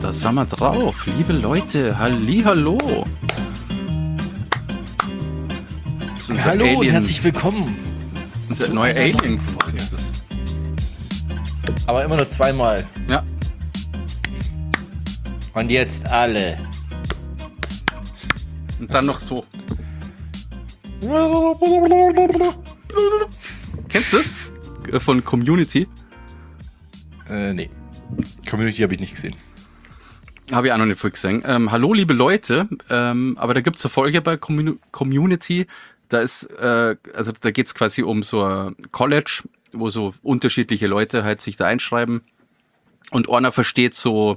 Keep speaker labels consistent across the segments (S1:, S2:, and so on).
S1: Da sind wir drauf, liebe Leute, hallihallo.
S2: Hallo und herzlich willkommen.
S1: Unser neuer Alien. Was ist das?
S2: Aber immer nur zweimal.
S1: Ja.
S2: Und jetzt alle.
S1: Und dann noch so. Kennst du das? Von Community?
S2: Nee. Community habe ich nicht gesehen.
S1: Habe ich auch noch nicht voll gesehen. Hallo, liebe Leute. Aber da gibt es eine Folge bei Community. Da ist, also da geht es quasi um so ein College, wo so unterschiedliche Leute halt sich da einschreiben. Und einer versteht so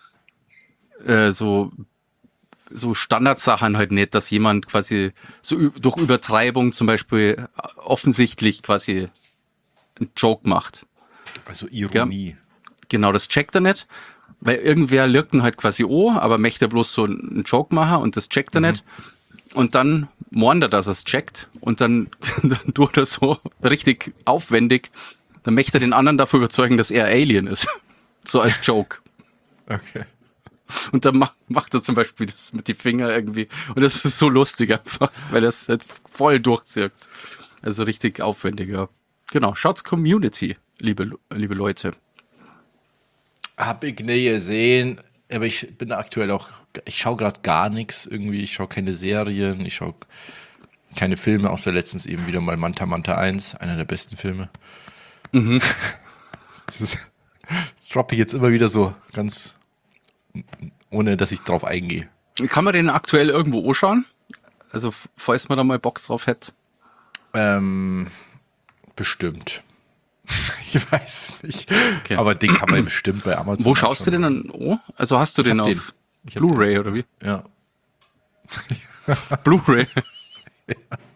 S1: Standardsachen halt nicht, dass jemand quasi so durch Übertreibung zum Beispiel offensichtlich quasi einen Joke macht.
S2: Also Ironie.
S1: Ja, genau, das checkt er nicht, weil irgendwer lirgt ihn halt quasi aber möchte bloß so einen Joke machen und das checkt er nicht. Und dann meint er, dass er es checkt und dann tut er so richtig aufwendig, dann möchte er den anderen dafür überzeugen, dass er Alien ist. So als Joke.
S2: Okay.
S1: Und dann macht er zum Beispiel das mit den Fingern irgendwie. Und das ist so lustig einfach, weil das halt voll durchzirkt. Also richtig aufwendig, ja. Genau, schaut's Community, liebe Leute.
S2: Hab ich nie gesehen, aber ich bin aktuell auch, ich schaue gerade gar nichts irgendwie. Ich schaue keine Serien, ich schaue keine Filme, außer letztens eben wieder mal Manta Manta 1, einer der besten Filme. Mhm. Das droppe ich jetzt immer wieder so ganz, ohne dass ich drauf eingehe.
S1: Kann man den aktuell irgendwo anschauen? Also, falls man da mal Bock drauf hätte.
S2: Bestimmt. Ich weiß nicht.
S1: Okay.
S2: Aber den kann man bestimmt bei Amazon.
S1: Wo schaust du den dann an? Also hast du den auf Blu-ray oder wie?
S2: Ja.
S1: Blu-ray.
S2: Ja.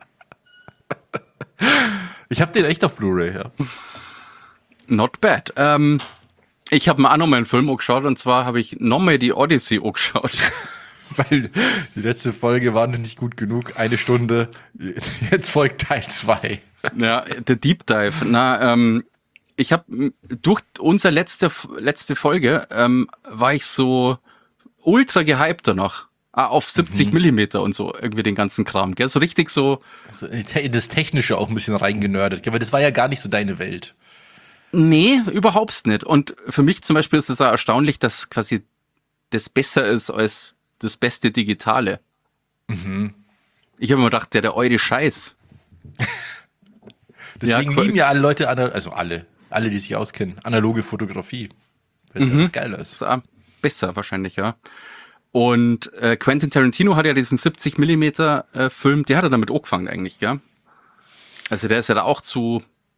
S2: Ich habe den echt auf Blu-ray, ja.
S1: Not bad. Ich habe mir auch nochmal einen Film angeschaut und zwar habe ich nochmal die Odyssey angeschaut.
S2: Weil die letzte Folge war noch nicht gut genug. 1 Stunde. Jetzt folgt Teil 2.
S1: Ja, der Deep Dive. Ich habe durch unsere letzte Folge war ich so ultra gehypt danach. Auf 70 Millimeter und so, irgendwie den ganzen Kram. Gell? So richtig so.
S2: Also in das Technische auch ein bisschen reingenördet. Aber das war ja gar nicht so deine Welt.
S1: Nee, überhaupt nicht. Und für mich zum Beispiel ist es auch erstaunlich, dass quasi das besser ist als das beste Digitale. Mhm. Ich habe mir gedacht, der eure Scheiß.
S2: Deswegen lieben ja alle Leute, also alle, die sich auskennen, analoge Fotografie. Weil es einfach geiler ist.
S1: Das ist auch besser wahrscheinlich, ja. Und Quentin Tarantino hat ja diesen 70 Millimeter Film, der hat er damit angefangen eigentlich, gell? Also der ist ja da auch zu,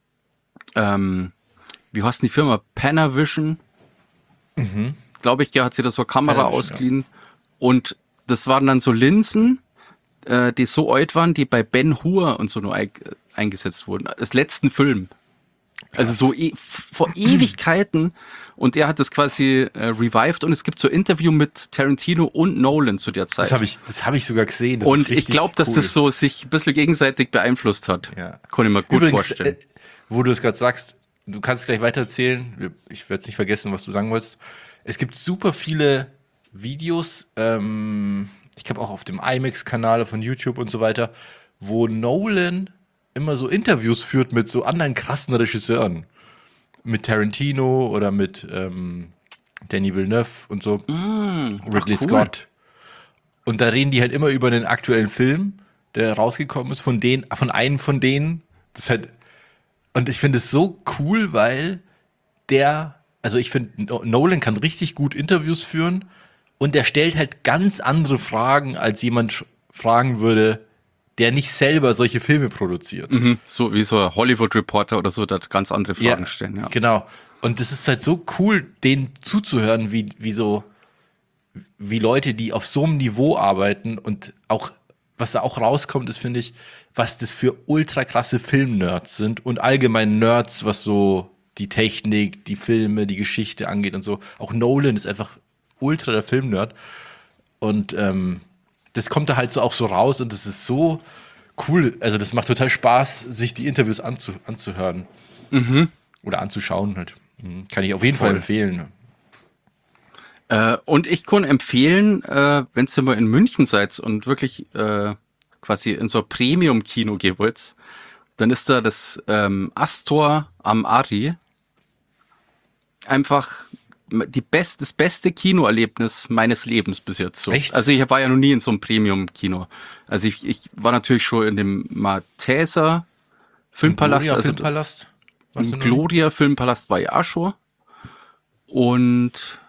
S1: wie heißt denn die Firma? Panavision, glaube ich, hat sich da so eine Kamera ausgeliehen. Ja. Und das waren dann so Linsen, die so alt waren, die bei Ben Hur und so nur eingesetzt wurden. Als letzten Film. Krass. Also so vor Ewigkeiten. Und er hat das quasi revived und es gibt so ein Interview mit Tarantino und Nolan zu der Zeit.
S2: Das hab ich sogar gesehen. Das
S1: und ich glaube, dass das so sich ein bisschen gegenseitig beeinflusst hat.
S2: Ja.
S1: Kann ich mir gut vorstellen.
S2: Wo du es gerade sagst, du kannst gleich weiter erzählen. Ich werde es nicht vergessen, was du sagen wolltest. Es gibt super viele Videos, ich glaube auch auf dem IMAX-Kanal von YouTube und so weiter, wo Nolan immer so Interviews führt mit so anderen krassen Regisseuren. Mit Tarantino oder mit Denis Villeneuve und so. Ridley Scott. Und da reden die halt immer über den aktuellen Film, der rausgekommen ist, von einem von denen. Das ist halt, und ich finde es so cool, weil also ich finde, Nolan kann richtig gut Interviews führen und der stellt halt ganz andere Fragen, als jemand fragen würde, der nicht selber solche Filme produziert.
S1: So wie so ein Hollywood-Reporter oder so, der ganz andere Fragen stellen. Ja,
S2: genau. Und das ist halt so cool, denen zuzuhören, wie Leute, die auf so einem Niveau arbeiten und auch, was da auch rauskommt, ist, finde ich, was das für ultra krasse Film-Nerds sind und allgemein Nerds, was so die Technik, die Filme, die Geschichte angeht und so. Auch Nolan ist einfach ultra der Film-Nerd. Und das kommt da halt so auch so raus und das ist so cool. Also das macht total Spaß, sich die Interviews anzuhören. Oder anzuschauen halt. Kann ich auf jeden Fall empfehlen.
S1: Und ich kann empfehlen, wenn ihr mal in München seid und wirklich quasi in so ein Premium-Kino gehen wollt, dann ist da das Astor am Ari. Einfach das beste Kinoerlebnis meines Lebens bis jetzt. So.
S2: Echt?
S1: Also ich war ja noch nie in so einem Premium-Kino. Also ich war natürlich schon in dem Malteser Filmpalast.
S2: Gloria
S1: Also
S2: Filmpalast? Warst du
S1: im
S2: noch nie?
S1: Gloria Filmpalast war ich auch schon. Und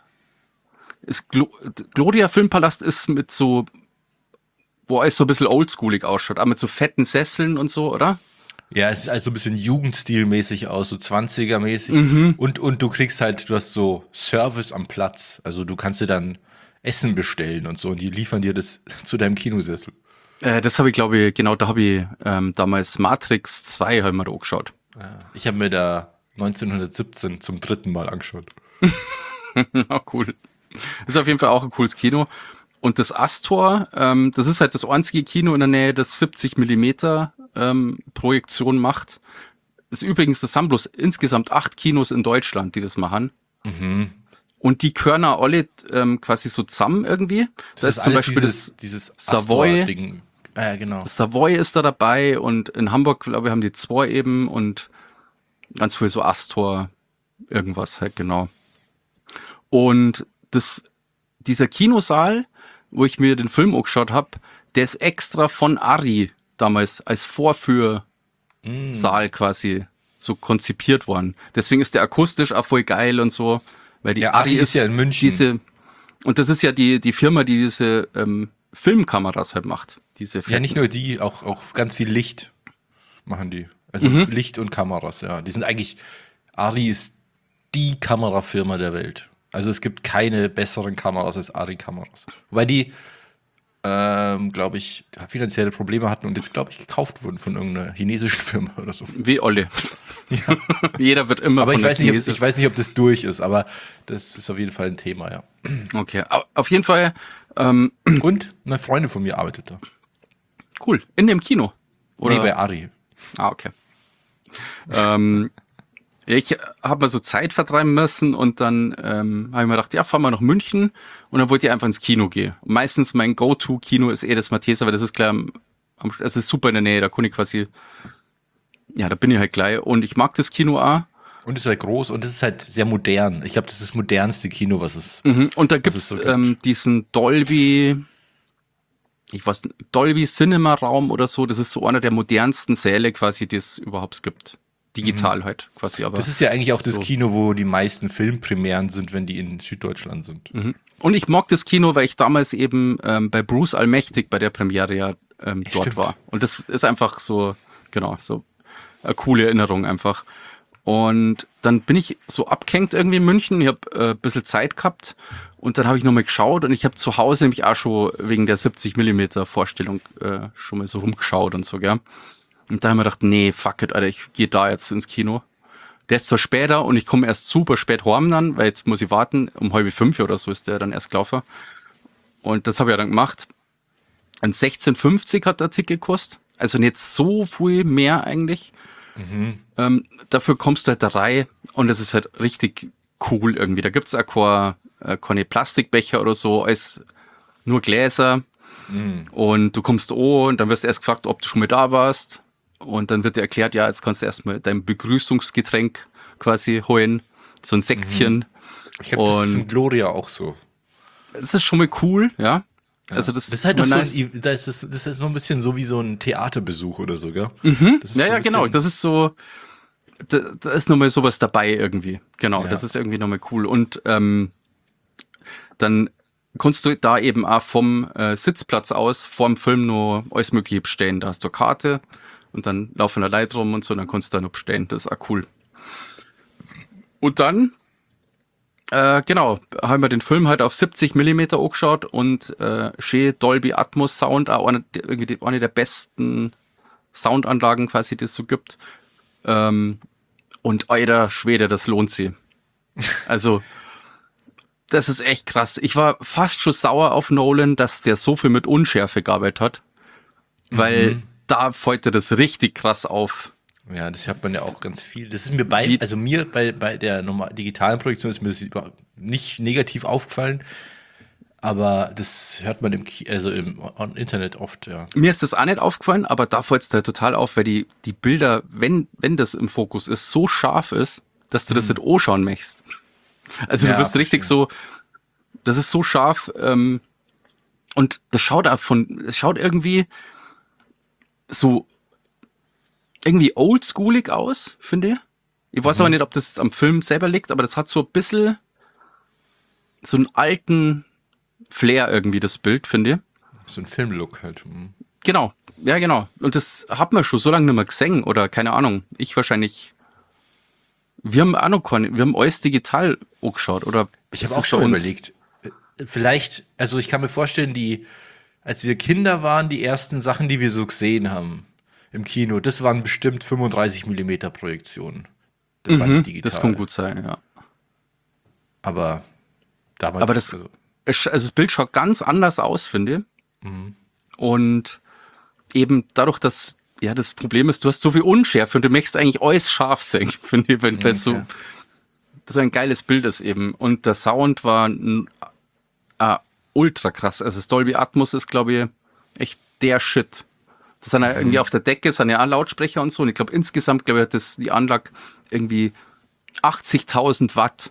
S1: Gloria Filmpalast ist mit so, wo alles so ein bisschen oldschoolig ausschaut, aber mit so fetten Sesseln und so, oder?
S2: Ja, es sieht also so ein bisschen Jugendstilmäßig aus, so 20er-mäßig. Und du kriegst halt, du hast so Service am Platz. Also du kannst dir dann Essen bestellen und so und die liefern dir das zu deinem Kinosessel.
S1: Das habe ich, glaube ich, genau, da habe ich damals Matrix 2 hab ich mir da angeschaut.
S2: Ich habe mir da 1917 zum 3. Mal angeschaut.
S1: Ja, cool. Das ist auf jeden Fall auch ein cooles Kino. Und das Astor, das ist halt das einzige Kino in der Nähe, das 70 Millimeter Projektion macht. Ist übrigens, das sind bloß insgesamt 8 Kinos in Deutschland, die das machen. Und die Körner alle quasi so zusammen irgendwie. Da ist zum
S2: alles
S1: Beispiel
S2: dieses
S1: Savoy.
S2: Astor-Ding. Ja, genau.
S1: Das Savoy ist da dabei und in Hamburg, glaube ich, haben die 2 eben und ganz viel so Astor, irgendwas halt, genau. Und dieser Kinosaal, wo ich mir den Film angeschaut habe, der ist extra von Ari damals als Vorführsaal quasi so konzipiert worden. Deswegen ist der akustisch auch voll geil und so, weil die
S2: Ja,
S1: Ari
S2: ist ja in München.
S1: Und das ist ja die Firma, die diese Filmkameras halt macht. Diese
S2: Ja, nicht nur die, auch ganz viel Licht machen die. Also Licht und Kameras, ja. Die sind eigentlich, Ari ist die Kamerafirma der Welt. Also es gibt keine besseren Kameras als Ari-Kameras. Wobei die, glaube ich, finanzielle Probleme hatten und jetzt, glaube ich, gekauft wurden von irgendeiner chinesischen Firma oder so.
S1: Wie Olle. Jeder wird immer
S2: Aber
S1: von
S2: ich
S1: der
S2: weiß, nicht,
S1: Chinesen-
S2: ich weiß nicht, ob das durch ist, aber das ist auf jeden Fall ein Thema, ja.
S1: Okay, auf jeden Fall
S2: Und eine Freundin von mir arbeitet da.
S1: cool. In dem Kino. Oder?
S2: Nee, bei Ari.
S1: Ah, okay. Ich habe mal so Zeit vertreiben müssen und dann habe ich mir gedacht, ja, fahren wir nach München und dann wollte ich einfach ins Kino gehen. Und meistens mein Go-To-Kino ist das Malteser, weil das ist gleich es ist super in der Nähe, da kann ich quasi, ja, da bin ich halt gleich und ich mag das Kino auch.
S2: Und es ist halt groß und es ist halt sehr modern. Ich glaube, das ist das modernste Kino, was es.
S1: Und da
S2: es
S1: gibt's
S2: so gibt.
S1: diesen Dolby Cinema Raum oder so, das ist so einer der modernsten Säle quasi, die es überhaupt gibt. Digital halt quasi, aber.
S2: Das ist ja eigentlich auch das
S1: so.
S2: Kino, wo die meisten Filmpremieren sind, wenn die in Süddeutschland sind.
S1: Und ich mag das Kino, weil ich damals eben bei Bruce Allmächtig bei der Premiere ja dort
S2: stimmt.
S1: war. Und das ist einfach so, genau, so eine coole Erinnerung einfach. Und dann bin ich so abgehängt irgendwie in München. Ich habe ein bisschen Zeit gehabt und dann habe ich nochmal geschaut und ich habe zu Hause nämlich auch schon wegen der 70 Millimeter Vorstellung schon mal so rumgeschaut und so, gell. Und da haben wir gedacht, nee, fuck it, Alter, ich gehe da jetzt ins Kino. Der ist zwar später und ich komme erst super spät heim dann, weil jetzt muss ich warten, um 4:30 oder so ist der dann erst gelaufen. Und das habe ich ja dann gemacht. Und 16,50 hat der Ticket gekostet. Also nicht so viel mehr eigentlich. Dafür kommst du halt da rein und das ist halt richtig cool irgendwie. Da gibt's auch keine Plastikbecher oder so, als nur Gläser. Und du kommst und dann wirst du erst gefragt, ob du schon mal da warst. Und dann wird dir erklärt, ja, jetzt kannst du erstmal dein Begrüßungsgetränk quasi holen. So ein Säckchen.
S2: Ich glaube, das ist
S1: Und-
S2: im Gloria auch so.
S1: Das ist schon mal cool, ja. Also das
S2: ist halt doch
S1: mal
S2: so das ist so ein bisschen so wie so ein Theaterbesuch oder so, gell? Das ist
S1: Ja,
S2: so
S1: ja,
S2: ein
S1: genau.
S2: bisschen-
S1: Das ist so, da ist nochmal sowas dabei irgendwie. Genau,
S2: Ja.
S1: das ist irgendwie nochmal cool. Und dann kannst du da eben auch vom Sitzplatz aus vorm Film noch alles Mögliche bestellen. Da hast du eine Karte und dann laufen da Leute rum und so, dann kannst du da noch bestellen. Das ist auch cool. Und dann, genau, haben wir den Film halt auf 70 Millimeter angeschaut und schön Dolby Atmos Sound, auch eine der besten Soundanlagen quasi, die es so gibt. Und alter Schwede, das lohnt sich. Also, das ist echt krass. Ich war fast schon sauer auf Nolan, dass der so viel mit Unschärfe gearbeitet hat. Weil da fällt dir das richtig krass auf.
S2: Ja, das hört man ja auch ganz viel. Das ist mir bei der digitalen Projektion ist mir das nicht negativ aufgefallen, aber das hört man im Internet oft, ja.
S1: Mir ist das auch nicht aufgefallen, aber da fällt es halt total auf, weil die Bilder, wenn das im Fokus ist, so scharf ist, dass du das nicht anschauen möchtest. Also
S2: Ja,
S1: du bist richtig
S2: verstehe.
S1: so, das ist so scharf, und das schaut irgendwie so irgendwie oldschoolig aus, finde ich. Ich weiß aber nicht, ob das am Film selber liegt, aber das hat so ein bisschen so einen alten Flair irgendwie, das Bild, finde ich.
S2: So ein Filmlook halt. Mhm.
S1: Genau, ja genau. Und das hat man schon so lange nicht mehr gesehen oder keine Ahnung. Ich wahrscheinlich. Wir haben auch noch wir haben alles digital angeschaut, oder?
S2: Ich
S1: ist
S2: habe auch
S1: das
S2: schon
S1: bei uns?
S2: überlegt, vielleicht, also ich kann mir vorstellen, als wir Kinder waren, die ersten Sachen, die wir so gesehen haben im Kino, das waren bestimmt 35 Millimeter Projektionen. Das war nicht digital.
S1: Das kann gut sein, ja.
S2: Aber damals.
S1: Aber also das Bild schaut ganz anders aus, finde ich. Und eben dadurch, dass, ja, das Problem ist, du hast so viel Unschärfe und du möchtest eigentlich alles scharf sehen, finde ich, wenn das so, so ein geiles Bild ist eben. Und der Sound war ultra krass. Also das Dolby Atmos ist, glaube ich, echt der Shit. Das sind ja irgendwie auf der Decke, sind ja auch Lautsprecher und so. Und ich glaube, insgesamt, hat die Anlage irgendwie 80.000 Watt.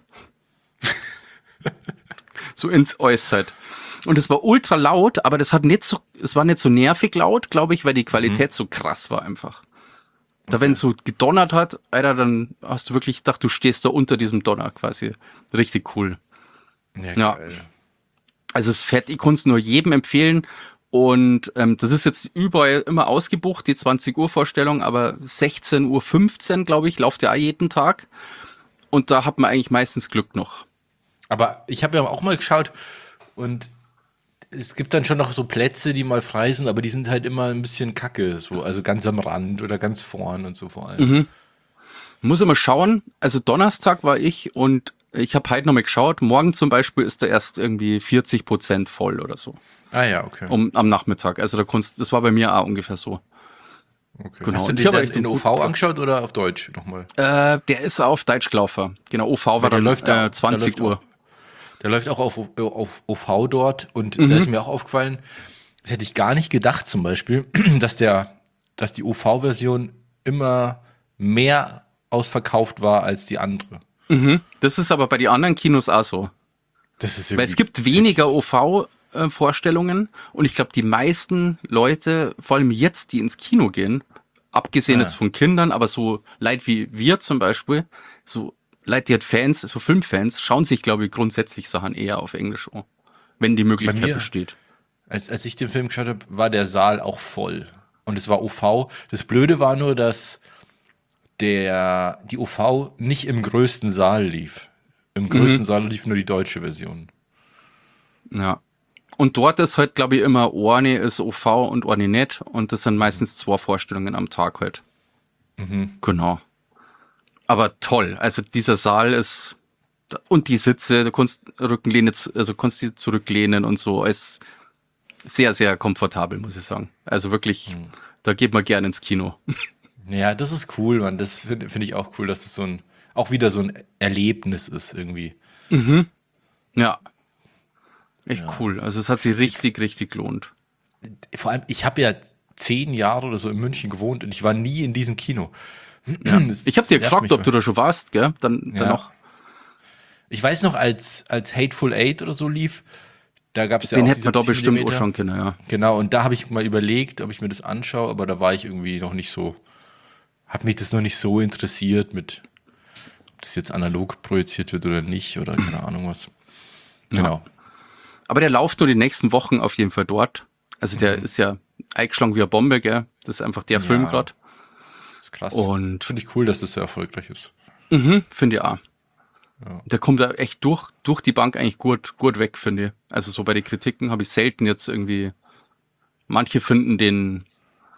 S1: So ins Äußert. Und es war ultra laut, aber es war nicht so nervig laut, glaube ich, weil die Qualität so krass war einfach. Da, wenn es so gedonnert hat, Alter, dann hast du wirklich gedacht, du stehst da unter diesem Donner quasi. Richtig cool. Ja.
S2: Geil.
S1: Also es ist fett, ich kann es nur jedem empfehlen. Und das ist jetzt überall immer ausgebucht, die 20 Uhr Vorstellung, aber 16:15 Uhr, glaube ich, läuft ja auch jeden Tag. Und da hat man eigentlich meistens Glück noch.
S2: Aber ich habe ja auch mal geschaut und es gibt dann schon noch so Plätze, die mal frei sind, aber die sind halt immer ein bisschen kacke, so, also ganz am Rand oder ganz vorn und so vor allem.
S1: Muss immer schauen. Also Donnerstag war ich und ich habe heute noch mal geschaut. Morgen zum Beispiel ist da erst irgendwie 40% voll oder so.
S2: Ah ja, okay.
S1: Am Nachmittag. Also das war bei mir auch ungefähr so.
S2: Okay.
S1: Genau.
S2: Hast du
S1: Und ich
S2: den
S1: habe
S2: dann
S1: echt
S2: in
S1: einen
S2: OV
S1: guten Platz.
S2: angeschaut oder auf Deutsch nochmal?
S1: Der ist auf Deutsch gelaufen. Genau, OV war
S2: Der
S1: dann
S2: läuft da-
S1: 20
S2: der läuft
S1: Uhr.
S2: Der läuft auch auf OV dort und da ist mir auch aufgefallen, das hätte ich gar nicht gedacht zum Beispiel, dass die OV-Version immer mehr ausverkauft war als die andere.
S1: Das ist aber bei den anderen Kinos auch so.
S2: Das ist
S1: Weil es gibt weniger OV-Vorstellungen und ich glaube, die meisten Leute, vor allem jetzt, die ins Kino gehen, abgesehen jetzt von Kindern, aber so Leute wie wir zum Beispiel, so Leute, die halt Fans, so Filmfans, schauen sich, glaube ich, grundsätzlich Sachen eher auf Englisch an, wenn die Möglichkeit
S2: mir-
S1: besteht.
S2: Als ich den Film geschaut habe, war der Saal auch voll. Und es war OV. Das Blöde war nur, dass die OV nicht im größten Saal lief. Im größten Saal lief nur die deutsche Version.
S1: Ja. Und dort ist halt, glaube ich, immer eine ist OV und eine nicht. Und das sind meistens 2 Vorstellungen am Tag halt. Genau. Aber toll. Also dieser Saal ist, und die Sitze, du kannst Rückenlehne, also kannst die zurücklehnen und so. Ist sehr, sehr komfortabel, muss ich sagen. Also wirklich, da geht man gerne ins Kino.
S2: Ja, das ist cool, Mann. Das find ich auch cool, dass das auch wieder so ein Erlebnis ist irgendwie.
S1: Ja. Echt cool. Also es hat sich richtig, richtig gelohnt.
S2: Vor allem, ich habe ja 10 Jahre oder so in München gewohnt und ich war nie in diesem Kino.
S1: Ja.
S2: Das-
S1: Ich habe dir
S2: das nervt
S1: gefragt,
S2: mich
S1: ob du da schon warst, gell? Dann
S2: Ja.
S1: noch.
S2: Ich weiß noch, als Hateful Eight oder so lief, da gab es ja
S1: Den
S2: auch
S1: hätten wir da
S2: 70
S1: bestimmt auch
S2: Millimeter.
S1: schon können, ja.
S2: Genau, und da habe ich mal überlegt, ob ich mir das anschaue, aber da war ich irgendwie noch nicht so, hat mich das noch nicht so interessiert ob das jetzt analog projiziert wird oder nicht oder keine Ahnung was. Genau.
S1: Aber der läuft nur die nächsten Wochen auf jeden Fall dort. Also der ist ja eingeschlagen wie eine Bombe, gell? Das ist einfach der Film gerade.
S2: Das ist krass.
S1: Und
S2: Finde ich cool, dass das so erfolgreich ist.
S1: finde ich auch.
S2: Ja.
S1: Der kommt da echt durch die Bank eigentlich gut weg, finde ich. Also so bei den Kritiken habe ich selten jetzt irgendwie, manche finden den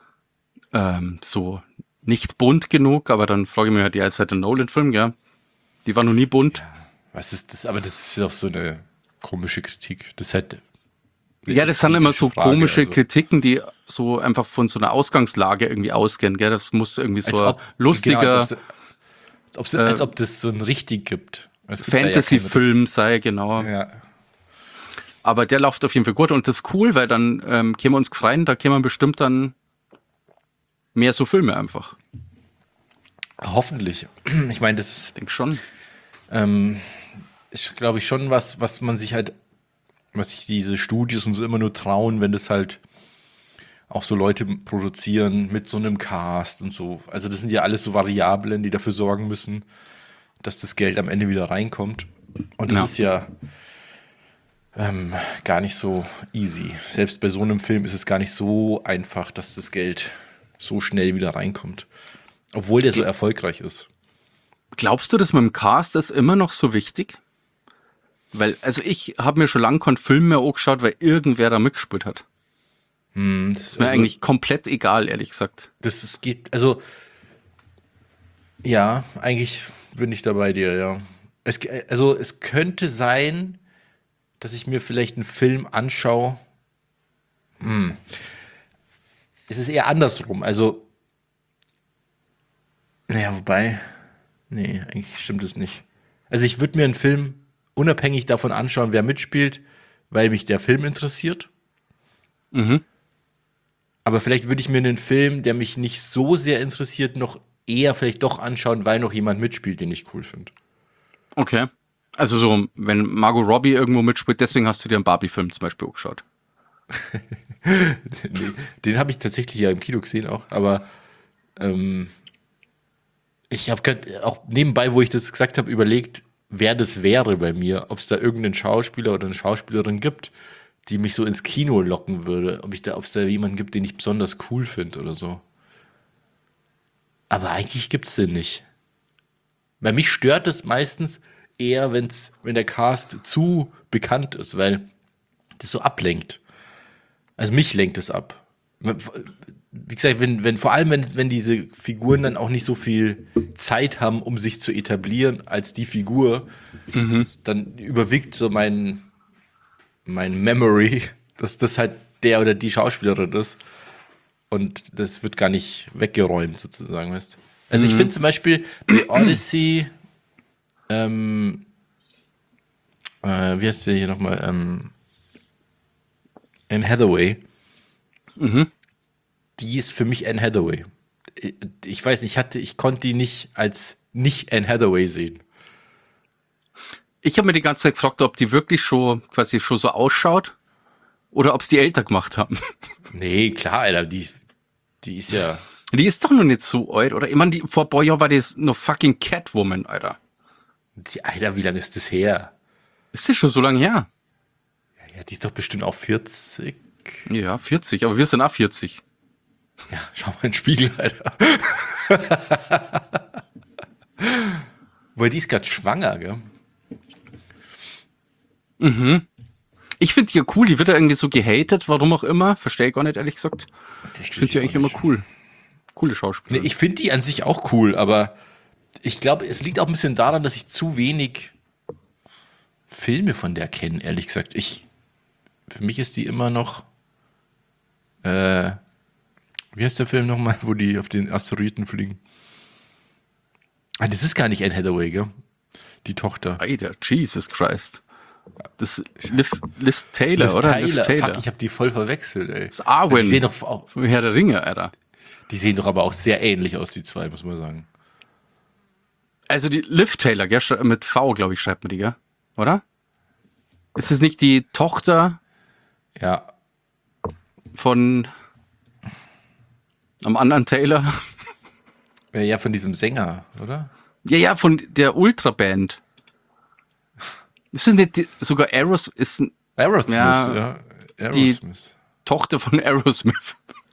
S1: so nicht bunt genug, aber dann frage ich mich halt, ja, ist halt ein Nolan-Film, gell? Die war noch nie bunt.
S2: Was ist das? Aber das ist doch so eine komische Kritik. Das ist halt
S1: Ja, das sind immer so
S2: Frage,
S1: komische
S2: also.
S1: Kritiken, die so einfach von so einer Ausgangslage irgendwie ausgehen, gell? Das muss irgendwie so ein lustiger
S2: Genau, als ob das so ein richtig gibt. Es gibt da ja kein
S1: Fantasy-Film sei, genau.
S2: richtig. Ja.
S1: Aber der läuft auf jeden Fall gut und das ist cool, weil dann können wir uns freuen, da können wir bestimmt dann mehr so Filme einfach.
S2: Hoffentlich. Ich meine, das
S1: Ich denke schon.
S2: ist, glaube ich, schon was man sich halt, was sich diese Studios und so immer nur trauen, wenn das halt auch so Leute produzieren mit so einem Cast und so. Also das sind ja alles so Variablen, die dafür sorgen müssen, dass das Geld am Ende wieder reinkommt. Und das ist ja gar nicht so easy. Selbst bei so einem Film ist es gar nicht so einfach, dass das Geld so schnell wieder reinkommt. Obwohl der so erfolgreich ist.
S1: Glaubst du, dass mit dem Cast ist immer noch so wichtig? Weil, also ich habe mir schon lange keinen Film mehr angeschaut, weil irgendwer da mitgespielt hat.
S2: Das
S1: Ist mir eigentlich komplett egal, ehrlich gesagt.
S2: es geht, also ja, eigentlich bin ich da bei dir, ja. Es könnte sein, dass ich mir vielleicht einen Film anschaue. Es ist eher andersrum. Also, naja, wobei, nee, eigentlich stimmt es nicht. Also ich würde mir einen Film unabhängig davon anschauen, wer mitspielt, weil mich der Film interessiert. Aber vielleicht würde ich mir einen Film, der mich nicht so sehr interessiert, noch eher vielleicht doch anschauen, weil noch jemand mitspielt, den ich cool finde.
S1: Okay. Also so, wenn Margot Robbie irgendwo mitspielt, deswegen hast du dir einen Barbie-Film zum Beispiel angeschaut.
S2: Nee, den habe ich tatsächlich ja im Kino gesehen auch, aber ich habe auch nebenbei, wo ich das gesagt habe, überlegt, wer das wäre bei mir, ob es da irgendeinen Schauspieler oder eine Schauspielerin gibt, die mich so ins Kino locken würde, ob es da jemanden gibt, den ich besonders cool finde oder so. Aber eigentlich gibt es den nicht. Bei mich stört es meistens eher, wenn der Cast zu bekannt ist, weil das so ablenkt. Also mich lenkt es ab. Wie gesagt, vor allem, wenn diese Figuren dann auch nicht so viel Zeit haben, um sich zu etablieren als die Figur, dann überwiegt so mein Memory, dass das halt der oder die Schauspielerin ist. Und das wird gar nicht weggeräumt, sozusagen, weißt du? Also ich finde zum Beispiel bei Odyssey, wie heißt der hier nochmal? Anne Hathaway. Die ist für mich Anne Hathaway. Ich weiß nicht, ich konnte die nicht als nicht Anne Hathaway sehen.
S1: Ich habe mir die ganze Zeit gefragt, ob die wirklich quasi schon so ausschaut oder ob es die älter gemacht haben.
S2: Nee, klar, Alter, die ist ja.
S1: Die ist doch noch nicht so alt, oder? Ich meine, vor ein paar Jahren war das noch fucking Catwoman, Alter.
S2: Alter, wie lange ist das her?
S1: Ist das schon so lange her?
S2: Ja, die ist doch bestimmt auch 40.
S1: Ja, 40, aber wir sind auch 40.
S2: Ja, schau mal in den Spiegel, Alter. Weil die ist gerade schwanger, gell?
S1: Ich finde die ja cool, die wird ja irgendwie so gehatet, warum auch immer. Verstehe ich gar nicht, ehrlich gesagt. Ich finde die eigentlich immer cool. Coole Schauspieler.
S2: Nee, ich finde die an sich auch cool, aber ich glaube, es liegt auch ein bisschen daran, dass ich zu wenig Filme von der kenne, ehrlich gesagt. Für mich ist die immer noch wie heißt der Film nochmal, wo die auf den Asteroiden fliegen? Ah, das ist gar nicht Anne Hathaway, gell? Die Tochter.
S1: Alter, Jesus Christ. Das ist Liz Taylor, oder?
S2: Liz Taylor. Fuck, ich habe die voll verwechselt, ey.
S1: Das ist Arwen.
S2: Die sehen doch auch,
S1: vom Herr der Ringe, Alter.
S2: die sehen doch aber auch sehr ähnlich aus, die zwei, muss man sagen.
S1: Also die Liv Taylor, gell? Mit V, glaube ich, schreibt man die, gell? Oder? Ist es nicht die Tochter
S2: Ja.
S1: von am anderen Taylor?
S2: Ja, von diesem Sänger, oder?
S1: Ja, von der Ultra-Band. Ist es nicht sogar Aerosmith?
S2: Aerosmith,
S1: ja.
S2: Aerosmith.
S1: Tochter von Aerosmith.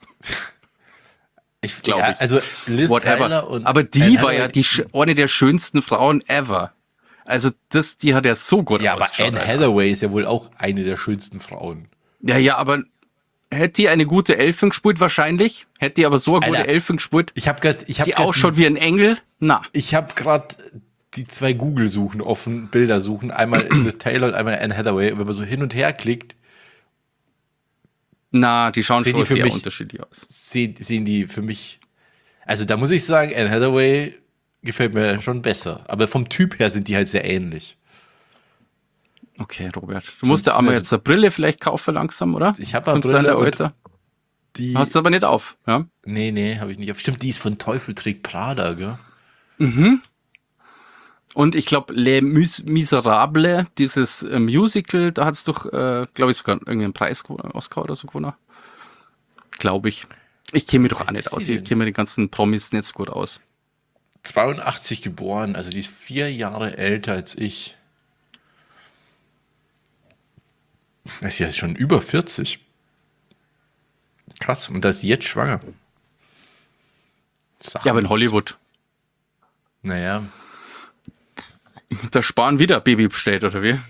S2: Ich
S1: Glaub
S2: ja,
S1: ich.
S2: also Liv
S1: Whatever.
S2: Tyler und
S1: Aber die
S2: Anne
S1: war ja
S2: Hathaway-
S1: eine der schönsten Frauen ever. Also die hat ja so gut
S2: Ja, aber
S1: ausgeschaut,
S2: Anne
S1: Alter.
S2: Hathaway ist ja wohl auch eine der schönsten Frauen.
S1: Ja, aber hätte die eine gute Elfin gespielt wahrscheinlich? Hätte die aber so eine gute
S2: Alter,
S1: Elfin gespielt,
S2: Ich habe
S1: die ausschaut wie ein Engel? Na.
S2: gerade die zwei Google-Suchen offen, Bilder suchen, einmal Liv Taylor und einmal Anne Hathaway. Und wenn man so hin und her klickt,
S1: Na, die schauen
S2: Sehen
S1: schon
S2: die für
S1: sehr
S2: mich-
S1: unterschiedlich aus.
S2: Sehen die für mich, also da muss ich sagen, Anne Hathaway gefällt mir schon besser. Aber vom Typ her sind die halt sehr ähnlich.
S1: Okay, Robert. Du musst ja
S2: sind
S1: einmal
S2: ja
S1: jetzt eine Brille vielleicht kaufen langsam, oder?
S2: Ich habe eine
S1: Kommst du an
S2: Brille
S1: der
S2: und
S1: Alter?
S2: die...
S1: Hast du aber nicht auf, ja?
S2: Nee, habe ich nicht. Stimmt, die ist von Teufel trägt Prada, gell?
S1: Und ich glaube, Les Miserables, dieses Musical, da hat es doch, glaube ich, sogar irgendwie einen Preis, Oscar oder so gewonnen. Glaube ich. Ich kenne mich doch auch nicht
S2: ist
S1: aus.
S2: sie
S1: Ich
S2: denn?
S1: kenne mir die ganzen Promis nicht so gut aus.
S2: 82 geboren, also die ist 4 Jahre älter als ich. Das ist ja schon über 40. Krass, und da ist sie jetzt schwanger.
S1: Ja, aber in Hollywood.
S2: Naja,
S1: Da Spahn wieder Baby bestellt, oder wie?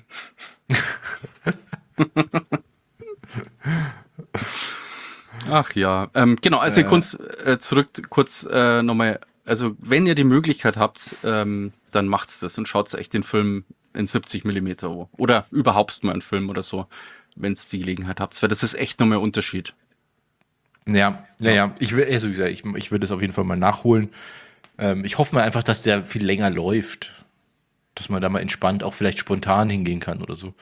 S1: Ach ja, genau, also ihr könnt zurück kurz nochmal, also wenn ihr die Möglichkeit habt, dann macht's das und schaut euch den Film in 70 Millimeter an. Oder überhaupt mal einen Film oder so, wenn es die Gelegenheit habt, weil das ist echt nochmal ein Unterschied.
S2: ja. Ich will, also wie gesagt, ich will das auf jeden Fall mal nachholen. Ich hoffe mal einfach, dass der viel länger läuft. Dass man da mal entspannt auch vielleicht spontan hingehen kann oder so.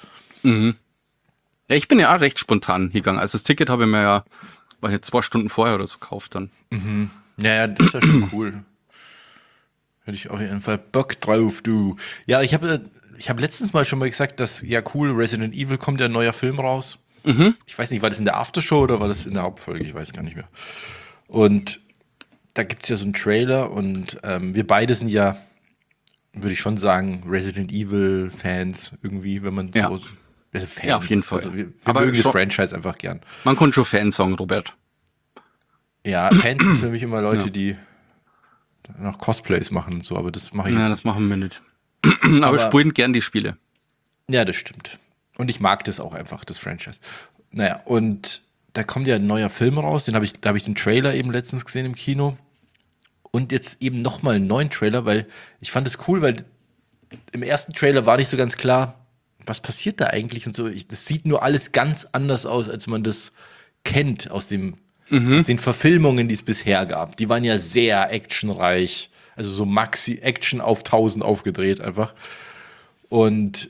S1: Ja, ich bin ja auch recht spontan hingegangen. Also das Ticket habe ich mir ja, war jetzt 2 Stunden vorher oder so gekauft dann.
S2: Ja, das ist ja schon cool. Hätte ich auf jeden Fall Bock drauf, du. Ja, ich habe letztens mal schon mal gesagt, dass, ja cool, Resident Evil kommt ja ein neuer Film raus. Ich weiß nicht, war das in der Aftershow oder war das in der Hauptfolge? Ich weiß gar nicht mehr. Und da gibt es ja so einen Trailer und wir beide sind ja, würde ich schon sagen, Resident Evil-Fans irgendwie, wenn man
S1: Ja.
S2: so... Also Fans.
S1: Ja, auf jeden Fall.
S2: Also wir
S1: Aber
S2: mögen das
S1: schon-
S2: Franchise einfach gern.
S1: Man konnte schon Fan sagen, Robert.
S2: Ja, Fans sind für mich immer Leute,
S1: Ja.
S2: die noch Cosplays machen und so, aber das mache ich
S1: Ja,
S2: jetzt.
S1: das machen wir nicht. Aber spielen gern die Spiele.
S2: Ja, das stimmt. Und ich mag das auch einfach, das Franchise. Naja, und da kommt ja ein neuer Film raus, da habe ich den Trailer eben letztens gesehen im Kino. Und jetzt eben nochmal einen neuen Trailer, weil ich fand es cool, weil im ersten Trailer war nicht so ganz klar, was passiert da eigentlich und so. Das sieht nur alles ganz anders aus, als man das kennt aus den Verfilmungen, die es bisher gab. Die waren ja sehr actionreich, also so Maxi-Action auf 1000 aufgedreht einfach. Und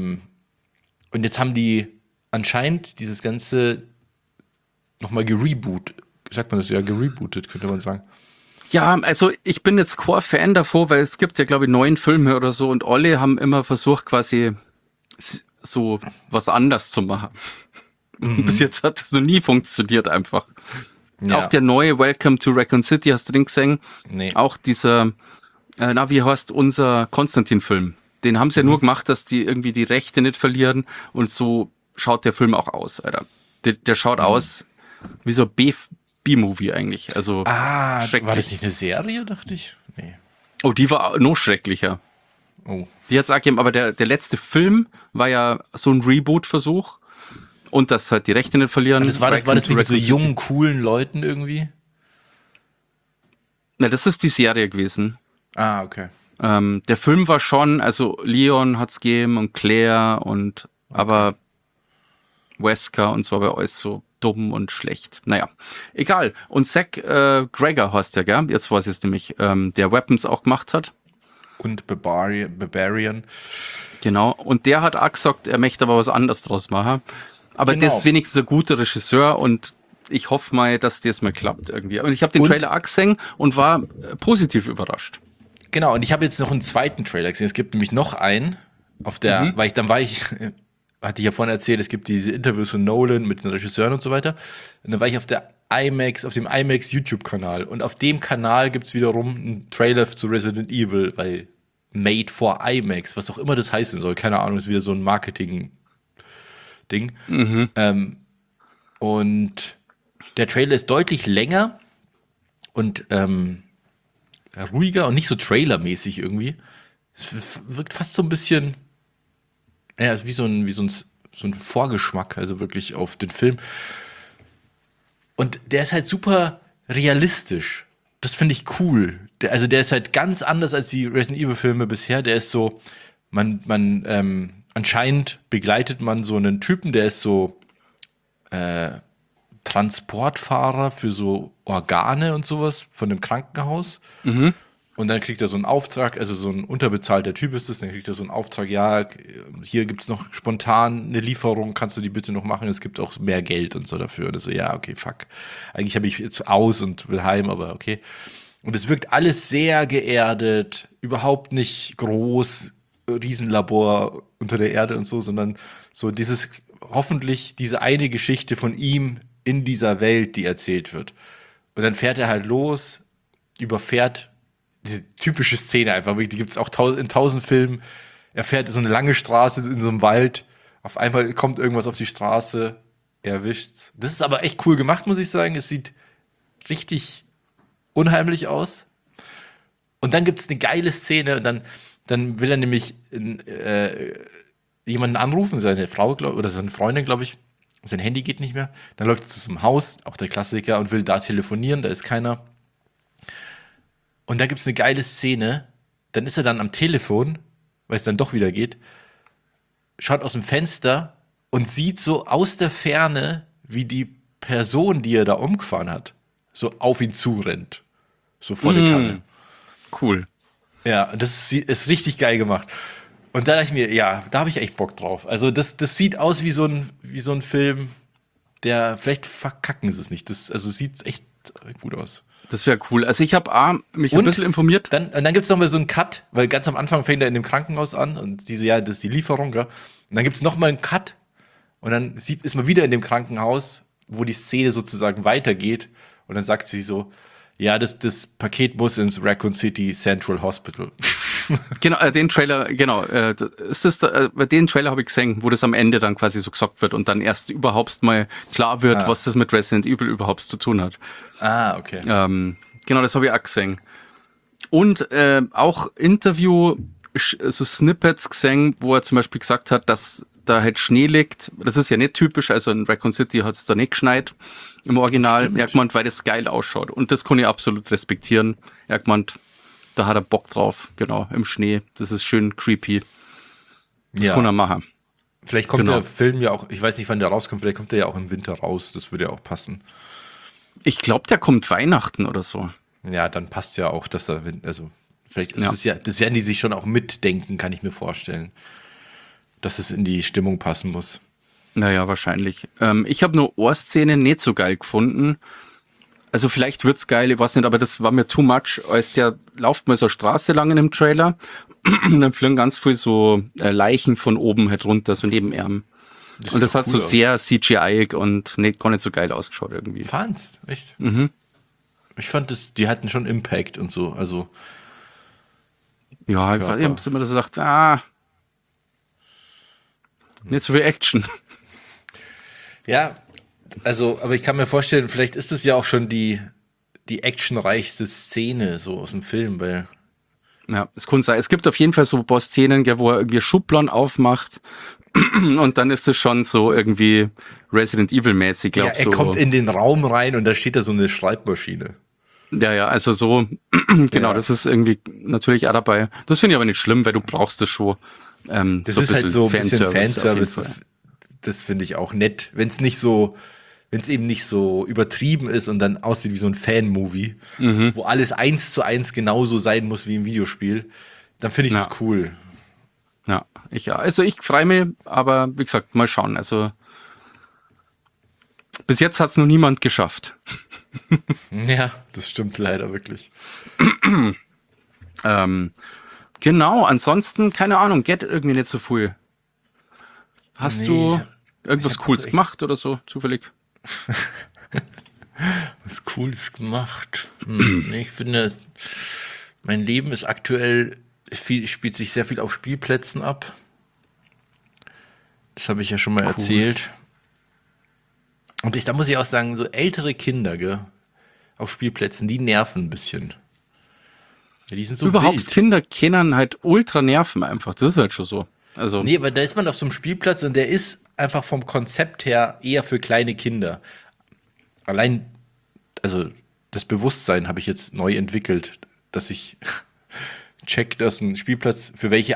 S2: jetzt haben die anscheinend dieses Ganze nochmal gerebootet. Sagt man das? Ja, gerebootet, könnte man sagen.
S1: Ja, also ich bin jetzt kein Fan davon, weil es gibt ja, glaube ich, 9 Filme oder so und alle haben immer versucht, quasi so was anders zu machen. Und bis jetzt hat das noch nie funktioniert einfach.
S2: Ja.
S1: Auch der neue Welcome to Raccoon City, hast du den gesehen?
S2: Nee.
S1: Auch dieser, wie heißt unser Konstantin-Film? Den haben sie ja nur gemacht, dass die irgendwie die Rechte nicht verlieren und so schaut der Film auch aus, Alter. Der schaut aus wie so ein B-Movie eigentlich. Also schrecklich.
S2: War das nicht eine Serie, dachte ich? Nee.
S1: Oh, die war noch schrecklicher.
S2: Oh.
S1: Die hat's auch gegeben, aber der letzte Film war ja so ein Reboot-Versuch und dass halt die Rechte nicht verlieren.
S2: War das nicht mit so
S1: Raccoon City.
S2: jungen, coolen Leuten irgendwie?
S1: Na, das ist die Serie gewesen.
S2: Ah, okay.
S1: Der Film war schon, also Leon hat's gegeben und Claire und aber Wesker und so, aber alles so dumm und schlecht. Naja, egal. Und Zack Gregor heißt der, gell? Jetzt weiß ich es nämlich, der Weapons auch gemacht hat.
S2: Und Barbarian.
S1: Genau. Und der hat auch gesagt, er möchte aber was anderes draus machen. Aber
S2: Genau.
S1: der ist wenigstens ein guter Regisseur und ich hoffe mal, dass das mal klappt irgendwie. Und ich habe den
S2: Und-
S1: Trailer auch gesehen und war positiv überrascht.
S2: Genau, und ich habe jetzt noch einen zweiten Trailer gesehen. Es gibt nämlich noch einen, auf der, hatte ich ja vorhin erzählt, es gibt diese Interviews von Nolan mit den Regisseuren und so weiter. Und dann war ich auf dem IMAX YouTube-Kanal. Und auf dem Kanal gibt es wiederum einen Trailer zu Resident Evil, weil Made for IMAX, was auch immer das heißen soll, keine Ahnung, ist wieder so ein Marketing-Ding. Und der Trailer ist deutlich länger und ruhiger und nicht so trailermäßig irgendwie. Es wirkt fast so ein bisschen, ja, ist wie so ein Vorgeschmack, also wirklich auf den Film. Und der ist halt super realistisch. Das finde ich cool. Der ist halt ganz anders als die Resident Evil Filme bisher. Der ist so, anscheinend begleitet man so einen Typen, der ist so Transportfahrer für so Organe und sowas von dem Krankenhaus. Und dann kriegt er so einen Auftrag, also so ein unterbezahlter Typ ist es, dann kriegt er so einen Auftrag, ja, hier gibt es noch spontan eine Lieferung, kannst du die bitte noch machen? Es gibt auch mehr Geld und so dafür. Und so, ja, okay, fuck. Eigentlich habe ich jetzt aus und will heim, aber okay. Und es wirkt alles sehr geerdet, überhaupt nicht groß, Riesenlabor unter der Erde und so, sondern so hoffentlich diese eine Geschichte von ihm in dieser Welt, die erzählt wird. Und dann fährt er halt los, überfährt diese typische Szene einfach, die gibt es auch in 1000 Filmen. Er fährt so eine lange Straße in so einem Wald, auf einmal kommt irgendwas auf die Straße, er erwischt's. Das ist aber echt cool gemacht, muss ich sagen. Es sieht richtig unheimlich aus. Und dann gibt es eine geile Szene und dann will er nämlich jemanden anrufen, seine Frau oder seine Freundin, glaube ich. Sein Handy geht nicht mehr. Dann läuft er zum Haus, auch der Klassiker, und will da telefonieren, da ist keiner. Und da gibt es eine geile Szene. Dann ist er dann am Telefon, weil es dann doch wieder geht, schaut aus dem Fenster und sieht so aus der Ferne, wie die Person, die er da umgefahren hat, so auf ihn zurennt. So volle Kanne.
S1: Cool.
S2: Ja, das ist richtig geil gemacht. Und da dachte ich mir, ja, da habe ich echt Bock drauf. Also das sieht aus wie so ein Film, der, vielleicht verkacken sie es nicht. Also es sieht echt gut aus.
S1: Das wäre cool. Also ich habe mich ein bisschen informiert.
S2: Dann gibt es noch mal so einen Cut, weil ganz am Anfang fängt er in dem Krankenhaus an und das ist die Lieferung, gell? Und dann gibt es noch mal einen Cut und dann ist man wieder in dem Krankenhaus, wo die Szene sozusagen weitergeht und dann sagt sie so, ja, das Paket muss ins Raccoon City Central Hospital.
S1: Genau, den Trailer, genau. Den Trailer habe ich gesehen, wo das am Ende dann quasi so gesagt wird und dann erst überhaupt mal klar wird, was das mit Resident Evil überhaupt zu tun hat.
S2: Ah, okay.
S1: Genau, das habe ich auch gesehen. Und auch Interview, so Snippets gesehen, wo er zum Beispiel gesagt hat, dass da halt Schnee liegt. Das ist ja nicht typisch, also in Raccoon City hat es da nicht geschneit. Im Original, merkt man, weil das geil ausschaut. Und das kann ich absolut respektieren. Merkt man, da hat er Bock drauf, genau, im Schnee. Das ist schön creepy. Das kann er machen.
S2: Vielleicht kommt der Film ja auch, ich weiß nicht, wann der rauskommt, vielleicht kommt der ja auch im Winter raus. Das würde ja auch passen.
S1: Ich glaube, der kommt Weihnachten oder so.
S2: Ja, dann passt ja auch, dass er, also vielleicht ist es ja, das werden die sich schon auch mitdenken, kann ich mir vorstellen. Dass es in die Stimmung passen muss.
S1: Naja, wahrscheinlich. Ich habe nur Ohrszenen nicht so geil gefunden. Also vielleicht wird's geil, ich weiß nicht, aber das war mir too much, als der läuft mal so eine Straße lang in dem Trailer und dann fliegen ganz viel so Leichen von oben halt runter, so neben ihm. Und das hat cool so sehr CGI und gar nicht so geil ausgeschaut irgendwie.
S2: Fandst? Echt? Ich fand, die hatten schon Impact und so, also.
S1: Ja, ich habe immer so gedacht, nicht so viel Action.
S2: Ja, also, aber ich kann mir vorstellen, vielleicht ist es ja auch schon die actionreichste Szene so aus dem Film, weil.
S1: Ja, es kann sein. Es gibt auf jeden Fall so ein paar Szenen, wo er irgendwie Schubladen aufmacht und dann ist es schon so irgendwie Resident Evil-mäßig, glaube ich.
S2: Ja, er kommt in den Raum rein und da steht da so eine Schreibmaschine.
S1: Ja, also so, genau, das ist irgendwie natürlich auch dabei. Das finde ich aber nicht schlimm, weil du brauchst das schon.
S2: Das ist halt so ein bisschen Fanservice. Das finde ich auch nett, wenn es eben nicht so übertrieben ist und dann aussieht wie so ein Fan-Movie, wo alles 1:1 genauso sein muss wie im Videospiel, dann finde ich das cool.
S1: Ja, also ich freue mich, aber wie gesagt, mal schauen. Also bis jetzt hat es noch niemand geschafft.
S2: Ja, das stimmt leider wirklich.
S1: Genau, ansonsten, keine Ahnung, geht irgendwie nicht so viel. Hast du irgendwas Cooles gemacht oder so, zufällig?
S2: Was Cooles gemacht? Ich finde, mein Leben ist aktuell, spielt sich sehr viel auf Spielplätzen ab. Das habe ich ja schon mal erzählt. Und da muss ich auch sagen, so ältere Kinder, gell, auf Spielplätzen, die nerven ein bisschen. Ja, die sind so
S1: überhaupt
S2: wild.
S1: Kinder kennen halt ultra nerven einfach, das ist halt schon so. Also
S2: Nee, aber da ist man auf so einem Spielplatz und der ist einfach vom Konzept her eher für kleine Kinder. Allein, also das Bewusstsein habe ich jetzt neu entwickelt, dass ich check, dass ein Spielplatz für welche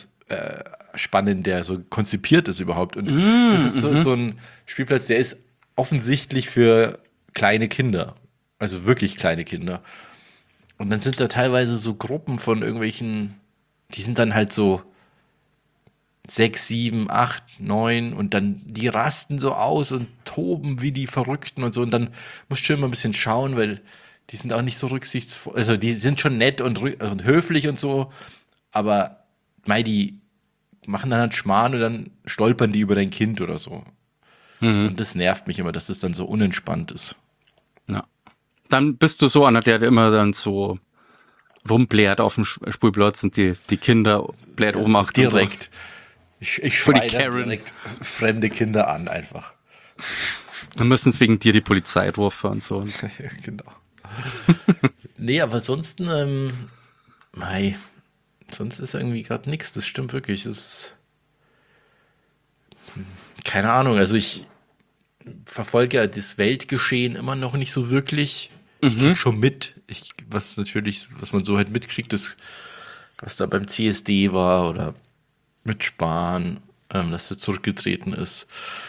S2: Altersspannen der so konzipiert ist überhaupt. Und das ist so ein Spielplatz, der ist offensichtlich für kleine Kinder. Also wirklich kleine Kinder. Und dann sind da teilweise so Gruppen von irgendwelchen, die sind dann halt so 6, 7, 8, 9 und dann die rasten so aus und toben wie die Verrückten und so. Und dann musst du immer ein bisschen schauen, weil die sind auch nicht so rücksichtsvoll. Also die sind schon nett und höflich und so, aber die machen dann halt Schmarrn und dann stolpern die über dein Kind oder so. Und das nervt mich immer, dass das dann so unentspannt ist.
S1: Ja. Dann bist du so einer, der immer dann so rumbläht auf dem Spielplatz und die Kinder bläht oben macht.
S2: Direkt. Ich schreie
S1: Karen.
S2: direkt fremde Kinder an, einfach.
S1: Dann müssen es wegen dir die Polizei rufen und so.
S2: Ja, genau. Nee, aber ansonsten, sonst ist irgendwie gerade nichts. Das stimmt wirklich. Das ist, keine Ahnung. Also ich verfolge ja das Weltgeschehen immer noch nicht so wirklich. Ich krieg schon mit, was man so halt mitkriegt, ist, was da beim CSD war oder mit Spahn, dass er zurückgetreten ist.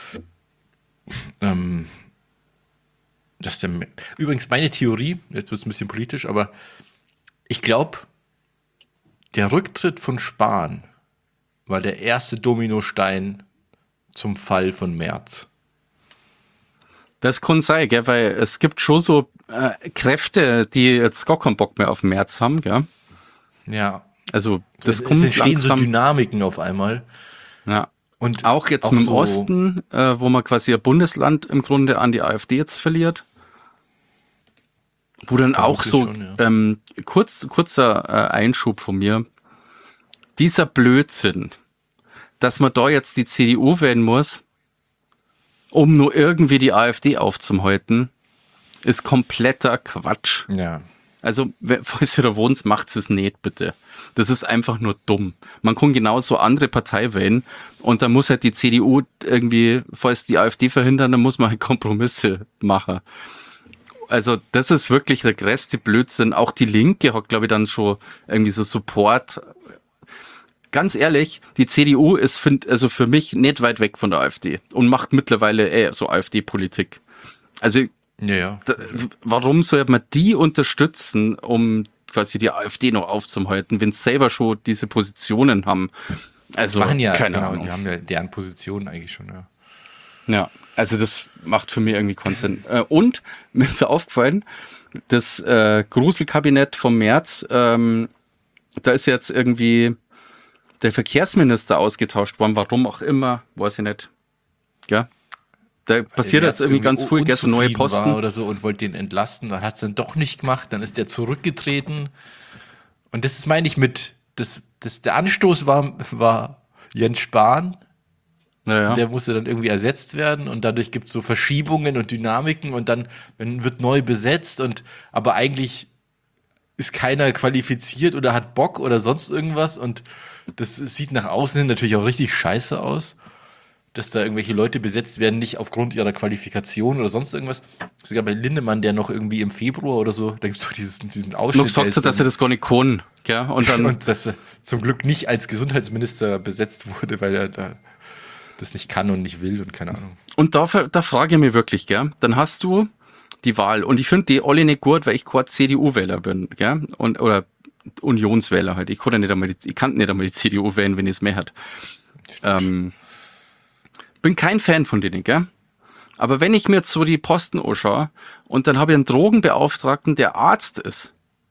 S2: Übrigens, meine Theorie, jetzt wird es ein bisschen politisch, aber ich glaube, der Rücktritt von Spahn war der erste Dominostein zum Fall von Merz.
S1: Das kann sein, gell, weil es gibt schon so Kräfte, die jetzt gar keinen Bock mehr auf März haben, gell?
S2: Ja.
S1: Also das
S2: Es
S1: kommt
S2: entstehen
S1: langsam.
S2: so Dynamiken auf einmal.
S1: Ja.
S2: Und
S1: Auch jetzt
S2: auch
S1: mit dem
S2: so-
S1: Osten, wo man quasi ein Bundesland im Grunde an die AfD jetzt verliert. Wo dann auch so,
S2: schon, ja.
S1: kurzer Einschub von mir. Dieser Blödsinn, dass man da jetzt die CDU wählen muss, um nur irgendwie die AfD aufzuhalten, ist kompletter Quatsch.
S2: Ja.
S1: Also, falls ihr da wohnt, macht es nicht, bitte. Das ist einfach nur dumm. Man kann genauso andere Partei wählen und dann muss halt die CDU irgendwie, falls die AfD verhindern, dann muss man halt Kompromisse machen. Also, das ist wirklich der größte Blödsinn. Auch die Linke hat, glaube ich, dann schon irgendwie so Support. Ganz ehrlich, die CDU ist, also für mich nicht weit weg von der AfD und macht mittlerweile so AfD-Politik. Also,
S2: Ja.
S1: warum soll man die unterstützen, um quasi die AfD noch aufzuhalten, wenn sie selber schon diese Positionen haben? Also,
S2: Machen ja,
S1: keine
S2: genau,
S1: Ahnung.
S2: die haben ja deren Position eigentlich schon, ja.
S1: Ja, also das macht für mich irgendwie keinen Sinn. Und mir ist aufgefallen, das Gruselkabinett vom März, da ist jetzt irgendwie der Verkehrsminister ausgetauscht worden, warum auch immer, weiß ich nicht. Ja. Da passiert
S2: Der
S1: jetzt irgendwie ganz viel, gestern neue
S2: unzufrieden
S1: Posten.
S2: war oder so und wollte den entlasten, dann hat es dann doch nicht gemacht, dann ist der zurückgetreten. Und das meine ich mit, der Anstoß war Jens Spahn,
S1: Naja.
S2: der musste dann irgendwie ersetzt werden und dadurch gibt es so Verschiebungen und Dynamiken und dann wird neu besetzt aber eigentlich ist keiner qualifiziert oder hat Bock oder sonst irgendwas und das sieht nach außen hin natürlich auch richtig scheiße aus, dass da irgendwelche Leute besetzt werden, nicht aufgrund ihrer Qualifikation oder sonst irgendwas. Sogar bei Lindemann, der noch irgendwie im Februar oder so, da gibt es doch diesen Ausschnitt.
S1: Noch sagt er, dass er das gar nicht kann. Gell? Und dann,
S2: und dass er zum Glück nicht als Gesundheitsminister besetzt wurde, weil er da das nicht kann und nicht will und keine Ahnung.
S1: und da frage ich mich wirklich, gell? Dann hast du die Wahl. Und ich finde die alle nicht gut, weil ich kein CDU-Wähler bin, gell? Oder Unionswähler halt. Ich kann nicht einmal die CDU wählen, wenn ich es mehr hat. Bin kein Fan von denen, gell? Aber wenn ich mir jetzt so die Posten anschaue und dann habe ich einen Drogenbeauftragten, der Arzt ist,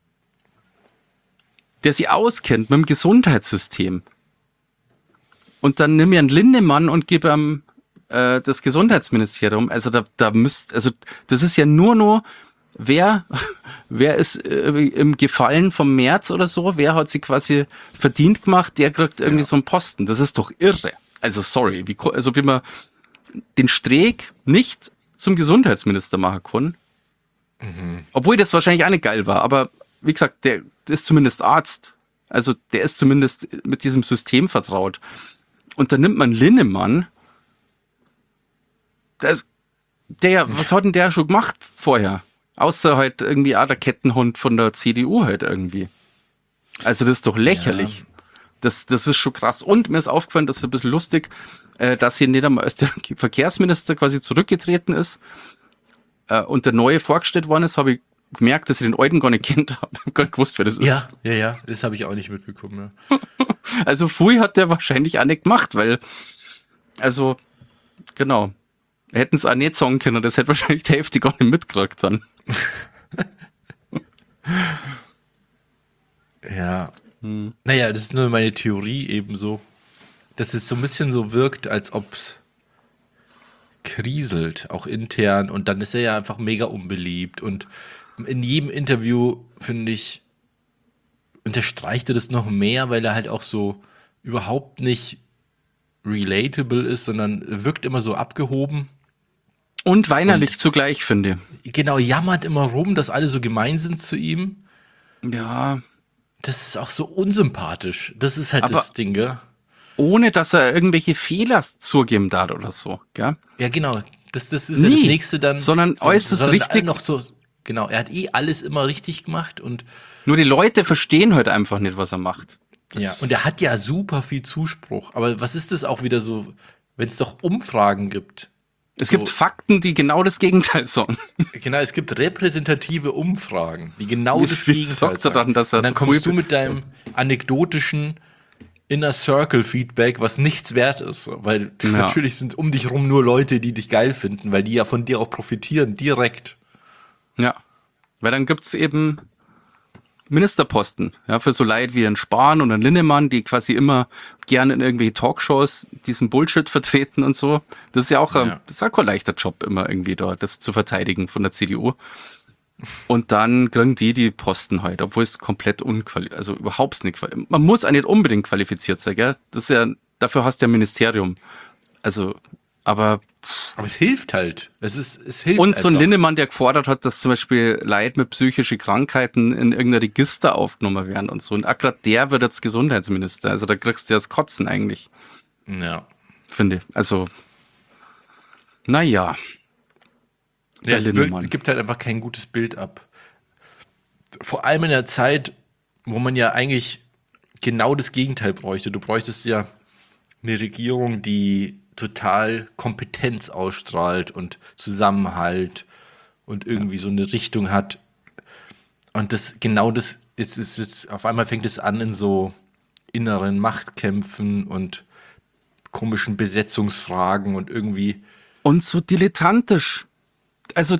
S1: der sich auskennt mit dem Gesundheitssystem, und dann nimm mir einen Lindemann und gib ihm das Gesundheitsministerium. Also das ist ja nur noch, wer ist im Gefallen vom März oder so, wer hat sich quasi verdient gemacht, der kriegt irgendwie so einen Posten. Das ist doch irre. Also sorry, wie man den Streeck nicht zum Gesundheitsminister machen kann. Obwohl das wahrscheinlich auch nicht geil war, aber wie gesagt, der ist zumindest Arzt. Also der ist zumindest mit diesem System vertraut. Und dann nimmt man Linnemann. Was hat denn der schon gemacht vorher? Außer halt irgendwie auch der Kettenhund von der CDU halt irgendwie. Also das ist doch lächerlich. Das ist schon krass. Und mir ist aufgefallen, das ist ein bisschen lustig, dass hier nicht einmal als der Verkehrsminister quasi zurückgetreten ist und der neue vorgestellt worden ist, habe ich gemerkt, dass ich den alten gar nicht kennt habe. Ich habe gar nicht gewusst, wer das ist.
S2: Ja, das habe ich auch nicht mitbekommen. Ja.
S1: Also Fui hat der wahrscheinlich auch nicht gemacht, weil, also, genau. Hätten es auch nicht sagen können, das hätte wahrscheinlich die Hälfte gar nicht mitgekriegt dann.
S2: Ja. Naja, das ist nur meine Theorie ebenso, dass es so ein bisschen so wirkt, als ob es kriselt, auch intern. Und dann ist er ja einfach mega unbeliebt. Und in jedem Interview, finde ich, unterstreicht er das noch mehr, weil er halt auch so überhaupt nicht relatable ist, sondern wirkt immer so abgehoben.
S1: Und weinerlich zugleich, finde ich.
S2: Genau, jammert immer rum, dass alle so gemein sind zu ihm.
S1: Ja.
S2: Das ist auch so unsympathisch. Das ist halt
S1: Aber
S2: das Ding, gell?
S1: ohne, dass er irgendwelche Fehler zugeben darf oder so, gell?
S2: Ja, genau. Das ist ja das nächste dann.
S1: Sondern äußerst richtig.
S2: Noch so, genau, er hat alles immer richtig gemacht und
S1: Nur die Leute verstehen halt einfach nicht, was er macht.
S2: und er hat ja super viel Zuspruch. Aber was ist das auch wieder so, wenn es doch Umfragen gibt?
S1: Es gibt Fakten, die genau das Gegenteil sagen.
S2: Genau, es gibt repräsentative Umfragen, die genau
S1: Wie
S2: das Gegenteil
S1: sagt er dann, dass er
S2: und dann kommst du mit deinem anekdotischen Inner Circle Feedback, was nichts wert ist. Weil natürlich sind um dich rum nur Leute, die dich geil finden, weil die ja von dir auch profitieren, direkt.
S1: Ja, weil dann gibt's eben Ministerposten, ja, für so Leute wie ein Spahn und ein Linnemann, die quasi immer gerne in irgendwelche Talkshows diesen Bullshit vertreten und so. Das ist ja auch das ist auch kein leichter Job, immer irgendwie da das zu verteidigen von der CDU. Und dann kriegen die Posten halt, obwohl es komplett also überhaupt nicht man muss auch nicht unbedingt qualifiziert sein, gell? Das ist ja, dafür hast du ja ein Ministerium. Also, aber
S2: es hilft halt. Es hilft.
S1: Und so ein Linnemann, der gefordert hat, dass zum Beispiel Leute mit psychischen Krankheiten in irgendein Register aufgenommen werden und so. Und auch gerade der wird jetzt Gesundheitsminister. Also da kriegst du ja das Kotzen eigentlich.
S2: Ja.
S1: Finde ich. Also, naja.
S2: Ja, es gibt halt einfach kein gutes Bild ab. Vor allem in der Zeit, wo man ja eigentlich genau das Gegenteil bräuchte. Du bräuchtest ja eine Regierung, die total Kompetenz ausstrahlt und Zusammenhalt und irgendwie so eine Richtung hat. Und das ist auf einmal fängt es an in so inneren Machtkämpfen und komischen Besetzungsfragen und irgendwie.
S1: Und so dilettantisch. Also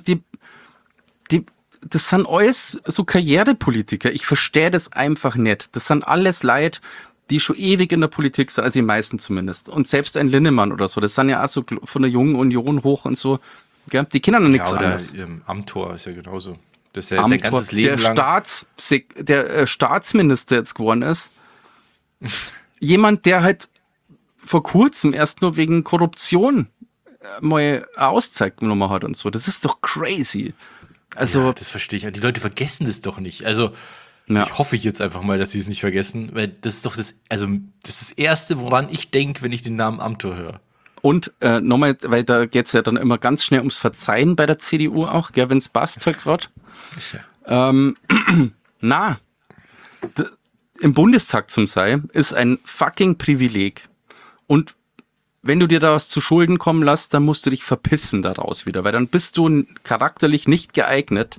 S1: das sind alles so Karrierepolitiker. Ich verstehe das einfach nicht. Das sind alles Leute, die schon ewig in der Politik sind, also die meisten zumindest. Und selbst ein Linnemann oder so, das sind ja auch so von der Jungen Union hoch und so. Gell? Die kennen ja nichts anderes.
S2: Amthor ist ja genauso. Das ist ja sein ganzes Leben lang.
S1: Der Staatsminister jetzt geworden ist. Jemand, der halt vor kurzem erst nur wegen Korruption mal eine Auszeit genommen hat und so. Das ist doch crazy. Also,
S2: ja, das verstehe ich. Die Leute vergessen das doch nicht. Also, ich hoffe jetzt einfach mal, dass sie es nicht vergessen, weil das ist doch das Erste, woran ich denke, wenn ich den Namen Amthor höre.
S1: Und nochmal, weil da geht es ja dann immer ganz schnell ums Verzeihen bei der CDU auch, gell, wenn es passt halt gerade. Ja. Im Bundestag zum sein, ist ein fucking Privileg. Und wenn du dir da was zu Schulden kommen lässt, dann musst du dich verpissen daraus wieder, weil dann bist du charakterlich nicht geeignet,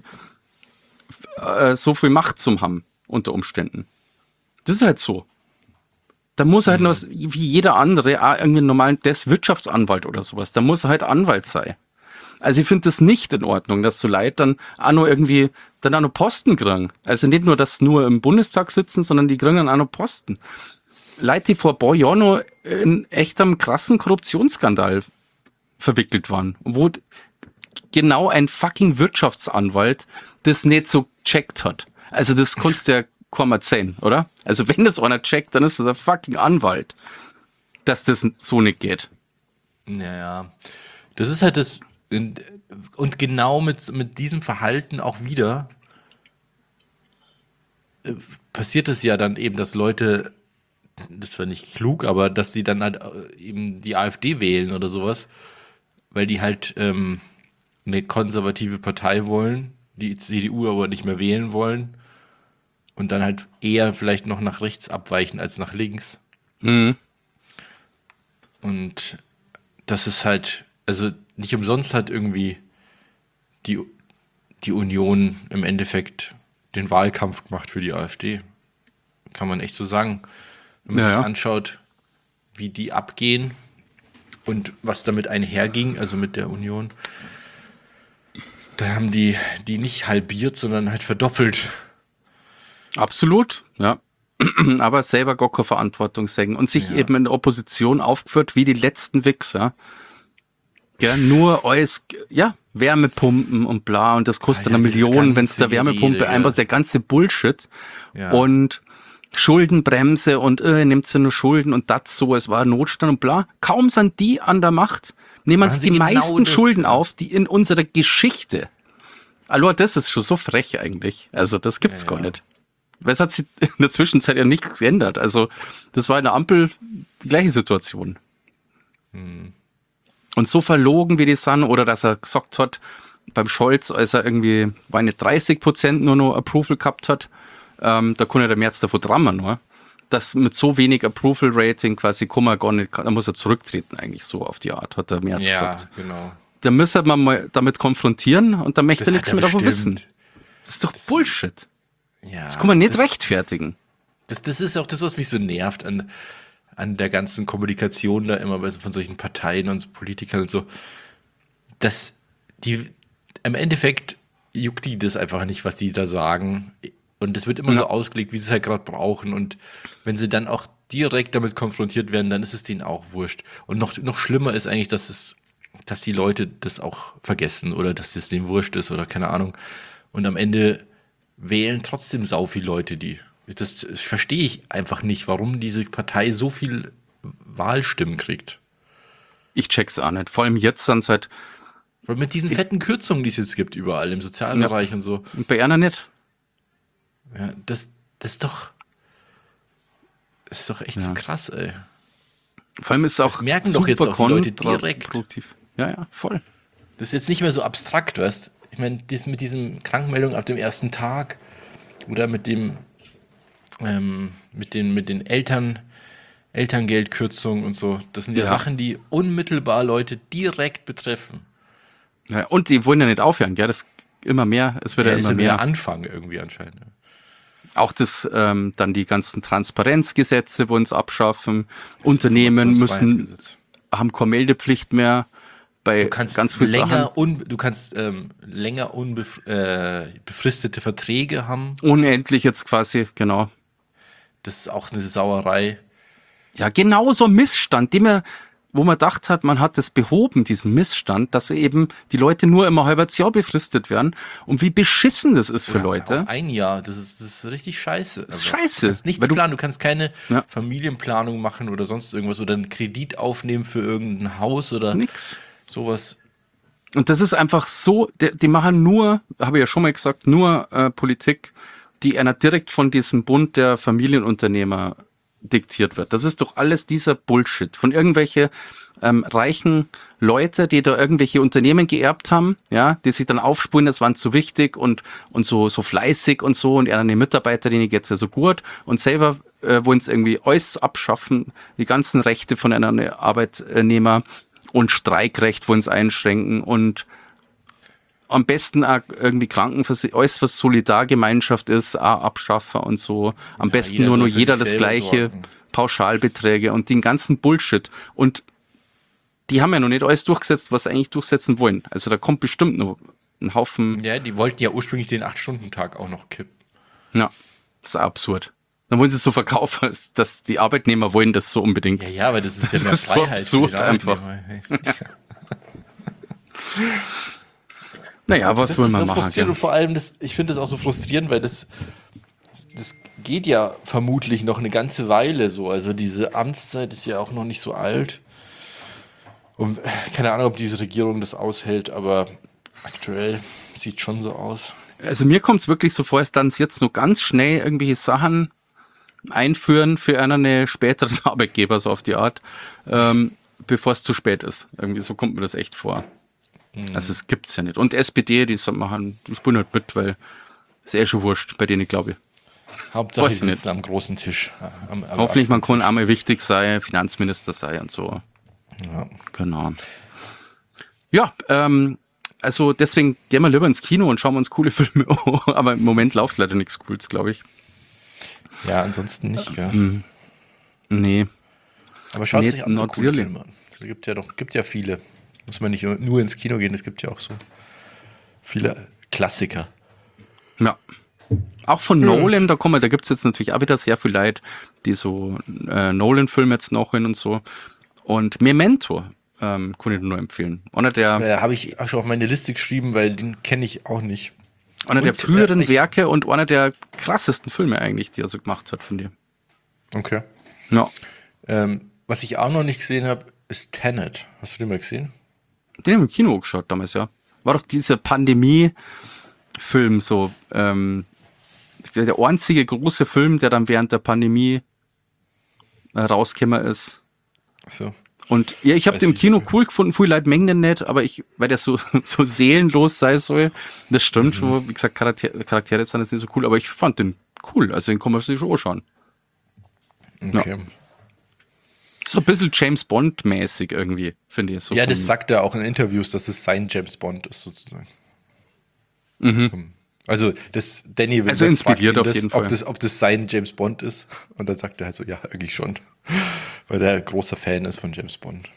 S1: so viel Macht zu haben, unter Umständen. Das ist halt so. Da muss er halt noch, wie jeder andere, irgendwie einen normalen, der ist Wirtschaftsanwalt oder sowas, da muss er halt Anwalt sein. Also ich finde das nicht in Ordnung, dass so Leute dann auch noch Posten kriegen. Also nicht nur, dass nur im Bundestag sitzen, sondern die kriegen dann auch noch Posten. Leute, die vor ein paar Jahren noch in echtem krassen Korruptionsskandal verwickelt waren, wo genau ein fucking Wirtschaftsanwalt das nicht so checkt hat. Also das kannst du ja kaum erzählen, oder? Also wenn das einer checkt, dann ist das ein fucking Anwalt, dass das so nicht geht.
S2: Ja. Das ist halt das, und genau mit diesem Verhalten auch wieder passiert es ja dann eben, dass Leute, das war nicht klug, aber dass sie dann halt eben die AfD wählen oder sowas, weil die halt eine konservative Partei wollen, die CDU aber nicht mehr wählen wollen und dann halt eher vielleicht noch nach rechts abweichen als nach links.
S1: Mhm.
S2: Und das ist halt, also nicht umsonst hat irgendwie die Union im Endeffekt den Wahlkampf gemacht für die AfD. Kann man echt so sagen. Wenn man sich anschaut, wie die abgehen und was damit einherging, also mit der Union, da haben die nicht halbiert, sondern halt verdoppelt.
S1: Absolut, ja. Aber selber gar keine Verantwortung sagen und sich eben in der Opposition aufgeführt wie die letzten Wichser. Ja, nur alles, Wärmepumpen und bla und das kostet eine Million, wenn es der Wärmepumpe einfach der ganze Bullshit und Schuldenbremse und nimmt sie nur Schulden und das so, es war Notstand und bla. Kaum sind die an der Macht, nehmen sie die meisten Schulden auf, die in unserer Geschichte. Also das ist schon so frech eigentlich. Also das gibt's gar nicht. Weil es hat sich in der Zwischenzeit ja nichts geändert. Also das war in der Ampel die gleiche Situation. Und so verlogen wie die sind, oder dass er gesagt hat, beim Scholz, als er irgendwie, war nicht 30% nur noch Approval gehabt hat, da kann ja der Merz davon drammen, nur. Dass mit so wenig Approval-Rating quasi kann man gar nicht, da muss er zurücktreten eigentlich so auf die Art, hat der Merz gesagt.
S2: Ja, genau.
S1: Da müsste man mal damit konfrontieren und dann möchte er nichts mehr davon wissen. Das ist doch Bullshit.
S2: Ja,
S1: das kann man nicht rechtfertigen.
S2: Das ist auch das, was mich so nervt an der ganzen Kommunikation da immer von solchen Parteien und so Politikern und so, dass die im Endeffekt juckt die das einfach nicht, was die da sagen. Und es wird immer so ausgelegt, wie sie es halt gerade brauchen. Und wenn sie dann auch direkt damit konfrontiert werden, dann ist es denen auch wurscht. Und noch schlimmer ist eigentlich, dass die Leute das auch vergessen oder dass es denen wurscht ist oder keine Ahnung. Und am Ende wählen trotzdem sau viele Leute die. Das verstehe ich einfach nicht, warum diese Partei so viel Wahlstimmen kriegt.
S1: Ich check's auch nicht. Vor allem jetzt sind es halt.
S2: Weil mit diesen fetten Kürzungen, die es jetzt gibt, überall im Sozialbereich und so.
S1: Und bei einer nicht.
S2: Ja, das ist doch echt so krass, ey.
S1: Vor allem ist es auch.
S2: Das merken doch jetzt auch die Leute direkt.
S1: Produktiv. Ja, voll.
S2: Das ist jetzt nicht mehr so abstrakt, weißt du? Ich meine, mit diesen Krankmeldungen ab dem ersten Tag oder mit den Elterngeldkürzungen und so, das sind ja Sachen, die unmittelbar Leute direkt betreffen.
S1: Ja, und die wollen ja nicht aufhören, gell? Das immer mehr, es wird ja immer mehr.
S2: Anfang irgendwie anscheinend.
S1: Auch dann die ganzen Transparenzgesetze wollen es abschaffen. Unternehmen haben keine Meldepflicht mehr. Du kannst länger befristete Verträge haben. Unendlich jetzt quasi, genau.
S2: Das ist auch eine Sauerei.
S1: Ja, genau so ein Missstand, wo man gedacht hat, man hat das behoben, diesen Missstand, dass eben die Leute nur immer ein halbes Jahr befristet werden. Und wie beschissen das ist für Leute.
S2: Auch ein Jahr, das ist richtig scheiße.
S1: Das ist scheiße.
S2: Du kannst nichts planen, du kannst keine Familienplanung machen oder sonst irgendwas oder einen Kredit aufnehmen für irgendein Haus oder sowas.
S1: Und das ist einfach so, die machen nur, habe ich ja schon mal gesagt, nur Politik, die einer direkt von diesem Bund der Familienunternehmer diktiert wird. Das ist doch alles dieser Bullshit von irgendwelche reichen Leute, die da irgendwelche Unternehmen geerbt haben, ja, die sich dann aufspulen, das waren zu wichtig und so fleißig und so und eine Mitarbeiter, denen geht's ja so gut und selber wollen es irgendwie alles abschaffen, die ganzen Rechte von einem Arbeitnehmer und Streikrecht wollen es einschränken und am besten auch irgendwie Krankenversicherung, alles was Solidargemeinschaft ist, auch abschaffen und so. Am besten nur noch jeder das gleiche, Pauschalbeträge und den ganzen Bullshit. Und die haben ja noch nicht alles durchgesetzt, was sie eigentlich durchsetzen wollen. Also da kommt bestimmt noch ein Haufen.
S2: Ja, die wollten ja ursprünglich den 8-Stunden-Tag auch noch kippen.
S1: Ja, das ist absurd. Dann wollen sie es so verkaufen, dass die Arbeitnehmer wollen das so unbedingt.
S2: Ja, aber das ist ja mehr Freiheit.
S1: So absurd einfach. Naja, was will man machen?
S2: Und vor allem, ich finde das auch so frustrierend, weil das geht ja vermutlich noch eine ganze Weile so. Also diese Amtszeit ist ja auch noch nicht so alt. Und keine Ahnung, ob diese Regierung das aushält, aber aktuell sieht schon so aus.
S1: Also mir kommt es wirklich so vor, als dann jetzt nur ganz schnell irgendwelche Sachen einführen für einen späteren Arbeitgeber, so auf die Art, bevor es zu spät ist. Irgendwie so kommt mir das echt vor. Also es gibt's ja nicht. Und SPD, die spielen halt mit, weil es ist schon wurscht bei denen, glaube ich.
S2: Hauptsache,
S1: Weiß
S2: die
S1: ich
S2: sitzen am großen Tisch.
S1: Hoffentlich man kann einmal wichtig sein, Finanzminister sei und so.
S2: Ja.
S1: Genau. Ja, also deswegen gehen wir lieber ins Kino und schauen wir uns coole Filme an. Aber im Moment läuft leider nichts Cooles, glaube ich.
S2: Ja, ansonsten nicht, ja.
S1: Nee,
S2: Aber schaut
S1: nee,
S2: sich andere
S1: not
S2: coole
S1: really.
S2: Filme an. Es gibt ja viele. Muss man nicht nur ins Kino gehen, es gibt ja auch so viele Klassiker.
S1: Ja. Auch von Nolan, da gibt es jetzt natürlich auch wieder sehr viel Leute, die so Nolan-Filme jetzt noch hin und so. Und Memento kann ich nur empfehlen. Einer der,
S2: Habe ich auch schon auf meine Liste geschrieben, weil den kenne ich auch nicht.
S1: einer der
S2: Und,
S1: früheren Werke und einer der krassesten Filme eigentlich, die er so gemacht hat von dir.
S2: Okay.
S1: Ja.
S2: Was ich auch noch nicht gesehen habe, ist Tenet. Hast du den mal gesehen?
S1: Den haben wir im Kino geschaut damals, ja. War doch dieser Pandemie-Film so. Der einzige große Film, der dann während der Pandemie rausgekommen ist.
S2: So.
S1: Und ja, ich habe
S2: Weiß
S1: den im
S2: ich
S1: Kino
S2: nicht.
S1: cool gefunden, viele Leute mengen den nicht, aber weil der so, so seelenlos sein soll, das stimmt schon. Wie gesagt, Charaktere sind jetzt nicht so cool, aber ich fand den cool. Also den kann man sich schon anschauen.
S2: Okay.
S1: So ein bisschen James Bond-mäßig irgendwie, finde ich. So
S2: Ja,
S1: vom-
S2: das sagt er auch in Interviews, dass es sein James Bond ist, sozusagen. Also, das Danny Villeneuve
S1: Also inspiriert
S2: fragt ihn
S1: auf
S2: das,
S1: jeden Fall.
S2: ob das sein James Bond ist. Und dann sagt er halt so, ja, eigentlich schon. Weil der großer Fan ist von James Bond.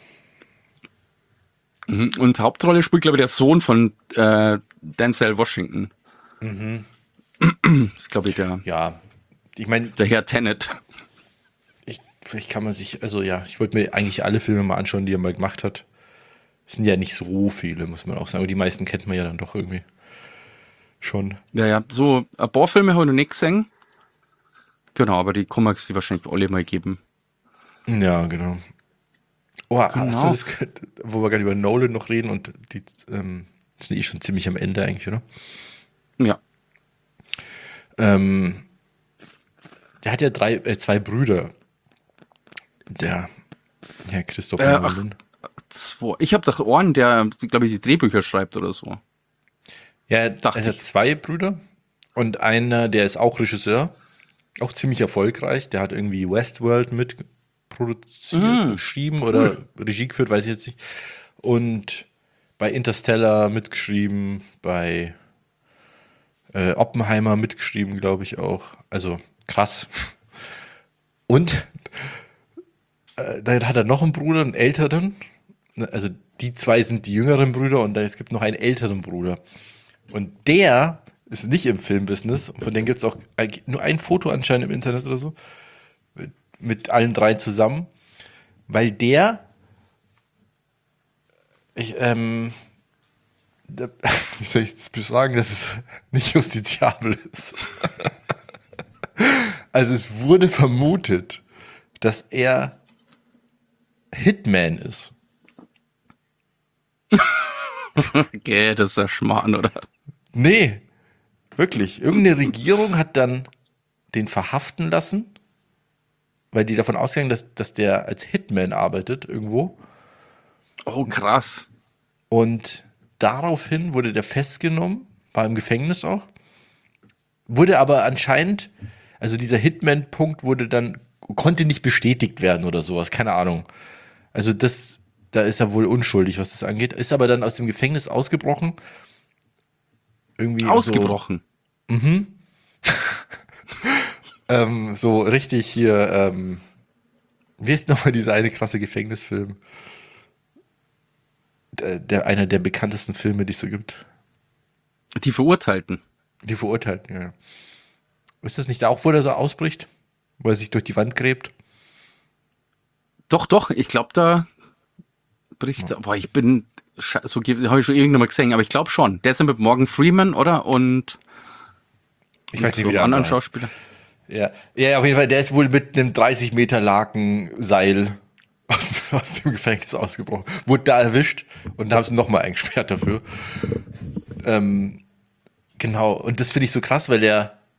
S1: Und Hauptrolle spielt, glaube ich, der Sohn von Denzel Washington. Das ist, glaube ich,
S2: Ja, ich meine,
S1: der Herr Tenet.
S2: vielleicht kann man sich, also ja, ich wollte mir eigentlich alle Filme mal anschauen, die er mal gemacht hat. Es sind ja nicht so viele, muss man auch sagen. Aber die meisten kennt man ja dann doch irgendwie schon.
S1: Ja, so ein paar Filme habe ich noch nicht gesehen. Genau, aber die kann man sich wahrscheinlich alle mal geben.
S2: Ja, genau. Oh, hast du
S1: Genau.
S2: das, wo wir gerade über Nolan noch reden und die sind eh schon ziemlich am Ende eigentlich, oder?
S1: Ja.
S2: Der hat ja zwei Brüder. Der Herr Christopher
S1: Ach,
S2: Nolan.
S1: Ich habe doch einen, der, glaube ich, die Drehbücher schreibt oder so.
S2: Ja, er
S1: dachte
S2: hat
S1: ich.
S2: zwei Brüder und einer, der ist auch Regisseur, auch ziemlich erfolgreich. Der hat irgendwie Westworld mitproduziert, geschrieben oder Regie geführt, weiß ich jetzt nicht. Und bei Interstellar mitgeschrieben, bei Oppenheimer mitgeschrieben, glaube ich auch. Also krass. Und dann hat er noch einen Bruder, einen älteren. Also die zwei sind die jüngeren Brüder und dann es gibt noch einen älteren Bruder. Und der ist nicht im Filmbusiness. Und von dem gibt es auch nur ein Foto anscheinend im Internet oder so. Mit allen drei zusammen. Weil wie soll ich das sagen, dass es nicht justiziabel ist? Also es wurde vermutet, dass er Hitman ist.
S1: Okay, das ist der Schmarrn, oder?
S2: Nee, wirklich. Irgendeine Regierung hat dann den verhaften lassen, weil die davon ausgehen, dass der als Hitman arbeitet irgendwo.
S1: Oh, krass.
S2: Und daraufhin wurde der festgenommen, war im Gefängnis auch. Wurde aber anscheinend, also dieser Hitman-Punkt konnte nicht bestätigt werden oder sowas, keine Ahnung. Also da ist er wohl unschuldig, was das angeht. Ist aber dann aus dem Gefängnis ausgebrochen. Irgendwie
S1: Ausgebrochen.
S2: So richtig hier, wie ist nochmal dieser eine krasse Gefängnisfilm? Einer der bekanntesten Filme, die es so gibt.
S1: Die Verurteilten.
S2: Die Verurteilten, ja. Ist das nicht auch, wo der so ausbricht? Wo er sich durch die Wand gräbt?
S1: Doch, ich glaube, da bricht. Boah, habe ich schon irgendwann mal gesehen, aber ich glaube schon. Der ist ja mit Morgan Freeman, oder? Und
S2: Ich weiß nicht,
S1: so
S2: wie der
S1: anderen
S2: andere heißt.
S1: Schauspieler.
S2: Ja, auf jeden Fall, der ist wohl mit einem 30 Meter Lakenseil aus dem Gefängnis ausgebrochen. Wurde da erwischt und da haben sie nochmal eingesperrt dafür. Genau, und das finde ich so krass, weil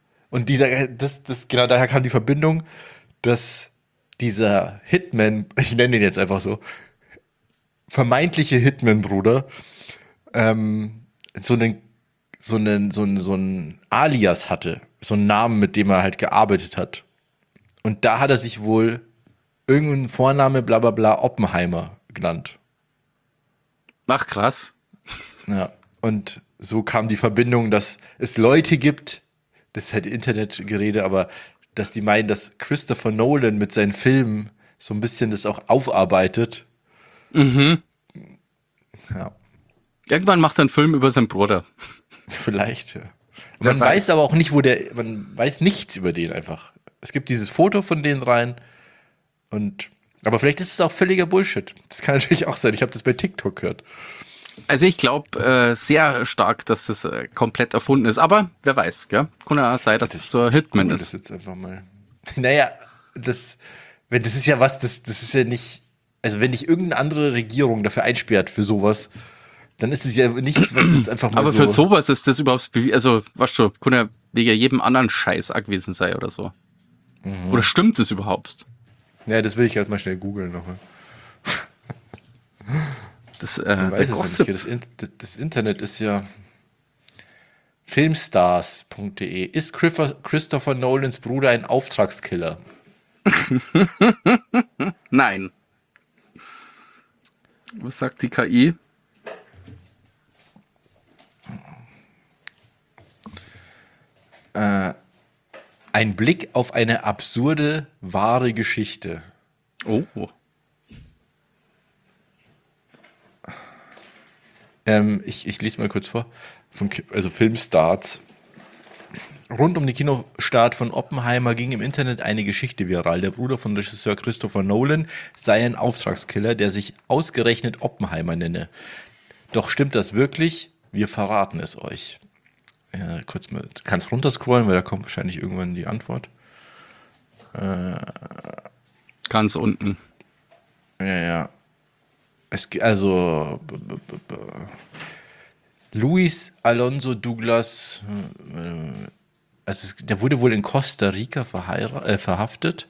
S2: genau daher kam die Verbindung, dass dieser Hitman, ich nenne ihn jetzt einfach so, vermeintliche Hitman-Bruder, so einen so einen Alias hatte, so einen Namen, mit dem er halt gearbeitet hat. Und da hat er sich wohl irgendeinen Vorname, bla bla bla, Oppenheimer genannt.
S1: Ach, krass.
S2: Ja. Und so kam die Verbindung, dass es Leute gibt, das ist halt Internetgerede, aber dass die meinen, dass Christopher Nolan mit seinen Filmen so ein bisschen das auch aufarbeitet.
S1: Mhm.
S2: Ja,
S1: Irgendwann macht er einen Film über seinen Bruder.
S2: vielleicht. Ja.
S1: Wer
S2: Man
S1: weiß.
S2: weiß aber auch nicht, man weiß nichts über den einfach. Es gibt dieses Foto von denen rein aber vielleicht ist es auch völliger Bullshit. Das kann natürlich auch sein. Ich habe das bei TikTok gehört.
S1: Also ich glaube sehr stark, dass das komplett erfunden ist. Aber wer weiß, gell? Kann ja auch sein, dass das so ein Hitman
S2: Das
S1: ist.
S2: jetzt einfach mal. Naja, das ist ja was, das ist ja nicht. Also, wenn dich irgendeine andere Regierung dafür einsperrt für sowas, dann ist es ja nichts, was jetzt einfach mal
S1: Aber
S2: so.
S1: für sowas ist das überhaupt also, weißt du, kann ja wegen jedem anderen Scheiß auch gewesen sein oder so. Oder stimmt es überhaupt?
S2: Ja, das will ich halt mal schnell googeln nochmal.
S1: Das,
S2: Ich
S1: der
S2: weiß es ja
S1: Gossip.
S2: nicht. Das Internet ist ja filmstars.de. Ist Christopher Nolans Bruder ein Auftragskiller?
S1: Nein. Was sagt die KI?
S2: Ein Blick auf eine absurde, wahre Geschichte.
S1: Oh.
S2: Ich lese mal kurz vor. Also Filmstarts. Rund um den Kinostart von Oppenheimer ging im Internet eine Geschichte viral. Der Bruder von Regisseur Christopher Nolan sei ein Auftragskiller, der sich ausgerechnet Oppenheimer nenne. Doch stimmt das wirklich? Wir verraten es euch. Ja, kurz mal, du kannst runterscrollen, weil da kommt wahrscheinlich irgendwann die Antwort.
S1: Ganz unten.
S2: Ja. Luis Alonso Douglas, der wurde wohl in Costa Rica verhaftet.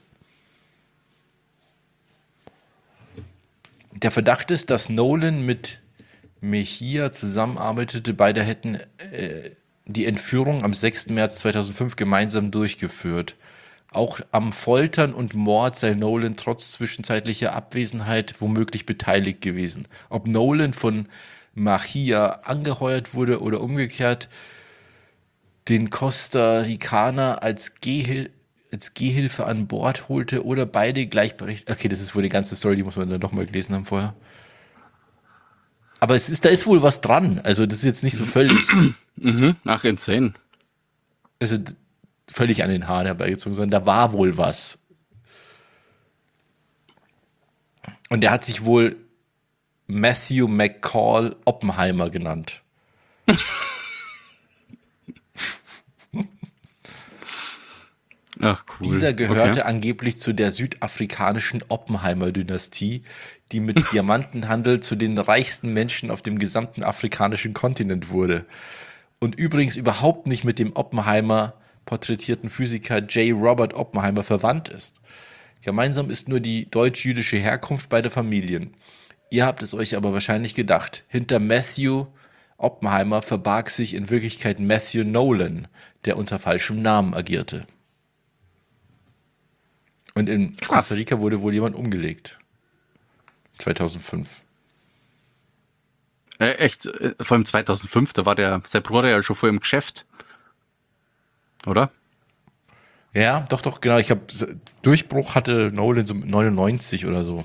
S2: Der Verdacht ist, dass Nolan mit Mejia zusammenarbeitete. Beide hätten die Entführung am 6. März 2005 gemeinsam durchgeführt. Auch am Foltern und Mord sei Nolan trotz zwischenzeitlicher Abwesenheit womöglich beteiligt gewesen. Ob Nolan von Mejia angeheuert wurde oder umgekehrt den Costa Ricaner als Gehhilfe an Bord holte oder beide gleichberechtigt. Okay, das ist wohl die ganze Story, die muss man dann doch mal gelesen haben vorher. Aber da ist wohl was dran. Also das ist jetzt nicht so völlig,
S1: Ach, insane.
S2: also völlig an den Haaren herbeigezogen, sondern da war wohl was. Und er hat sich wohl Matthew McCall Oppenheimer genannt.
S1: Ach, cool.
S2: Dieser gehörte
S1: Okay.
S2: angeblich zu der südafrikanischen Oppenheimer-Dynastie, die mit Diamantenhandel zu den reichsten Menschen auf dem gesamten afrikanischen Kontinent wurde. Und übrigens überhaupt nicht mit dem Oppenheimer porträtierten Physiker J. Robert Oppenheimer verwandt ist. Gemeinsam ist nur die deutsch-jüdische Herkunft beider Familien. Ihr habt es euch aber wahrscheinlich gedacht. Hinter Matthew Oppenheimer verbarg sich in Wirklichkeit Matthew Nolan, der unter falschem Namen agierte. Und in
S1: Krass.
S2: Costa Rica wurde wohl jemand umgelegt. 2005.
S1: Echt, vor allem 2005, da war sein Bruder ja schon vor im Geschäft. Oder?
S2: Ja, doch, genau. Ich glaube, Durchbruch hatte Nolan so 99 oder so.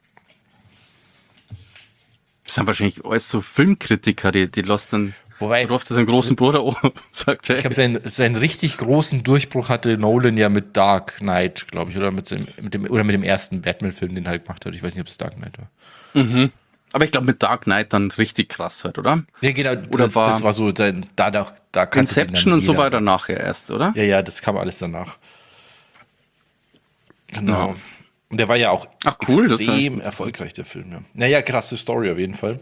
S1: Das sind wahrscheinlich alles so Filmkritiker, die lassen dann,
S2: Wobei,
S1: worauf das einen großen Bruder sagt, hey.
S2: ich glaube, seinen richtig großen Durchbruch hatte Nolan ja mit Dark Knight, glaube ich, oder mit dem ersten Batman-Film, den er halt gemacht hat. Ich weiß nicht, ob es Dark Knight war.
S1: Aber ich glaube mit Dark Knight dann richtig krass halt, oder?
S2: Ja, genau.
S1: Oder
S2: Das war so, da kannte den
S1: Inception
S2: dann
S1: und so
S2: jeder
S1: weiter nachher erst, oder?
S2: Ja, das kam alles danach. Genau.
S1: Ja.
S2: Und der war ja auch
S1: Ach, cool, das
S2: extrem
S1: ist ja-
S2: erfolgreich, der Film. Ja. Naja, krasse Story auf jeden Fall.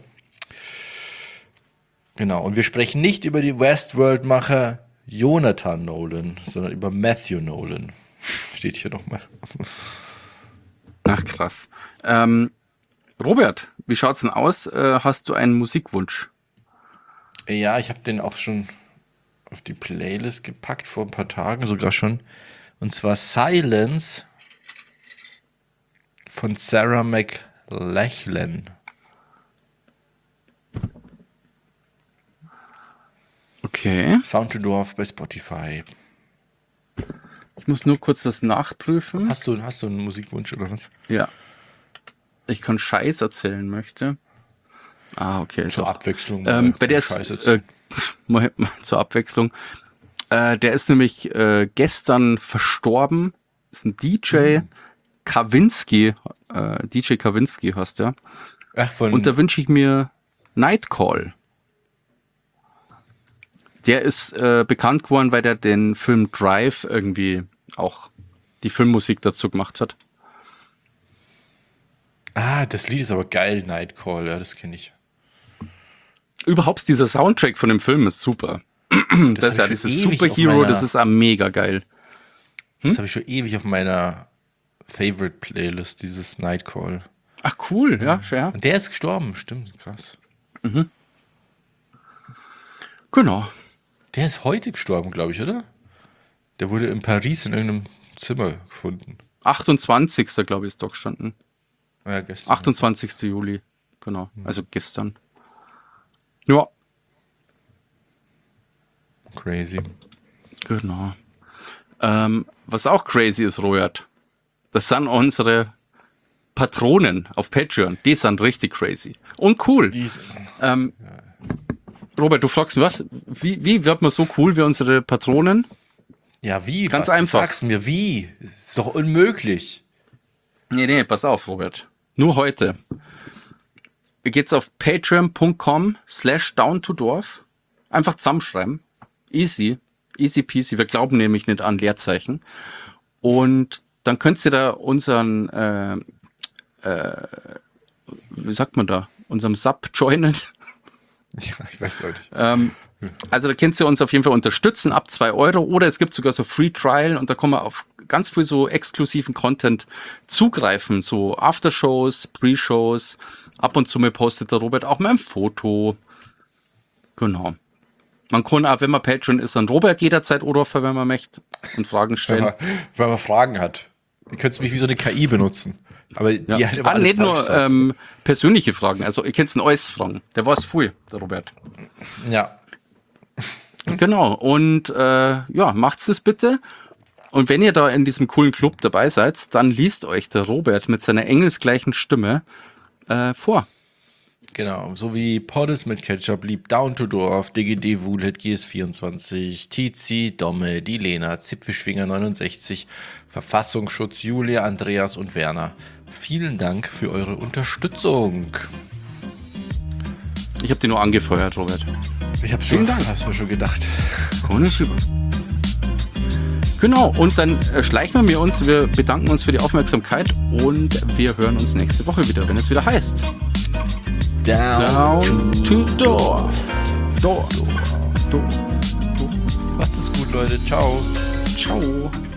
S2: Genau. Und wir sprechen nicht über die Westworld-Macher Jonathan Nolan, sondern über Matthew Nolan. Steht hier nochmal.
S1: Ach, krass. Robert, wie schaut's denn aus? Hast du einen Musikwunsch?
S2: Ja, ich habe den auch schon auf die Playlist gepackt vor ein paar Tagen sogar schon. Und zwar Silence von Sarah McLachlan.
S1: Okay.
S2: Sound to Dwarf bei Spotify.
S1: Ich muss nur kurz was nachprüfen.
S2: Hast du einen Musikwunsch oder was?
S1: Ja. Ich kann Scheiß erzählen möchte. Ah, okay.
S2: Zur Abwechslung.
S1: Bei der ist, zur Abwechslung. Der ist nämlich gestern verstorben. Ist ein DJ. Kawinski. DJ Kawinski heißt der.
S2: Ach,
S1: Und da wünsche ich mir Nightcall. Der ist bekannt geworden, weil der den Film Drive irgendwie auch die Filmmusik dazu gemacht hat.
S2: Ah, das Lied ist aber geil, Nightcall, ja, das kenne ich.
S1: Überhaupt dieser Soundtrack von dem Film ist super. Das ist ja dieses Superhero, das ist mega geil.
S2: Das habe ich schon ewig auf meiner Favorite-Playlist, dieses Nightcall.
S1: Ach cool, ja, schwer.
S2: Und der ist gestorben, stimmt, krass.
S1: Genau.
S2: Der ist heute gestorben, glaube ich, oder? Der wurde in Paris in irgendeinem Zimmer gefunden.
S1: 28. glaube ich, ist doch gestanden.
S2: Ja, gestern.
S1: 28. Juli, genau. Also gestern. Ja.
S2: Crazy.
S1: Genau. Was auch crazy ist, Robert, das sind unsere Patronen auf Patreon. Die sind richtig crazy. Und cool. Robert, du fragst mich was? Wie wird man so cool wie unsere Patronen?
S2: Ja, wie?
S1: Ganz einfach.
S2: Sagst mir, wie? Ist doch unmöglich.
S1: Nee, pass auf, Robert. Nur heute. Geht's auf patreon.com/downtodorf. Einfach zusammenschreiben. Easy peasy. Wir glauben nämlich nicht an Leerzeichen. Und dann könnt ihr da unseren, wie sagt man da? Unserem Sub joinen.
S2: Ja, ich weiß auch nicht.
S1: Also da könnt ihr uns auf jeden Fall unterstützen ab 2 Euro oder es gibt sogar so Free Trial und da kann man auf ganz viel so exklusiven Content zugreifen, so Aftershows, Pre-Shows, ab und zu mal postet der Robert auch mal ein Foto. Genau. Man kann auch, wenn man Patreon ist, an Robert jederzeit anrufen, wenn man möchte und Fragen stellen.
S2: Wenn man Fragen hat. Ihr könnt mich wie so eine KI benutzen. Aber die halt immer alles
S1: nicht nur persönliche Fragen, also ihr könnt einen alles fragen. Der weiß viel, der Robert.
S2: Ja.
S1: Genau, und macht's das bitte. Und wenn ihr da in diesem coolen Club dabei seid, dann liest euch der Robert mit seiner engelsgleichen Stimme vor.
S2: Genau, so wie Poddes mit Ketchup, Lieb, Down to Dorf, DGD, Wulet, GS24, Tizi, Domme, die Lena, Zipfischfinger 69, Verfassungsschutz, Julia, Andreas und Werner. Vielen Dank für eure Unterstützung.
S1: Ich habe die nur angefeuert, Robert.
S2: Ich habe schon, hast mir schon gedacht.
S1: Ohne Schieber. Genau, und dann schleichen wir bedanken uns für die Aufmerksamkeit und wir hören uns nächste Woche wieder, wenn es wieder heißt Down to Dorf. Dorf.
S2: Macht es gut, Leute. Ciao.
S1: Ciao.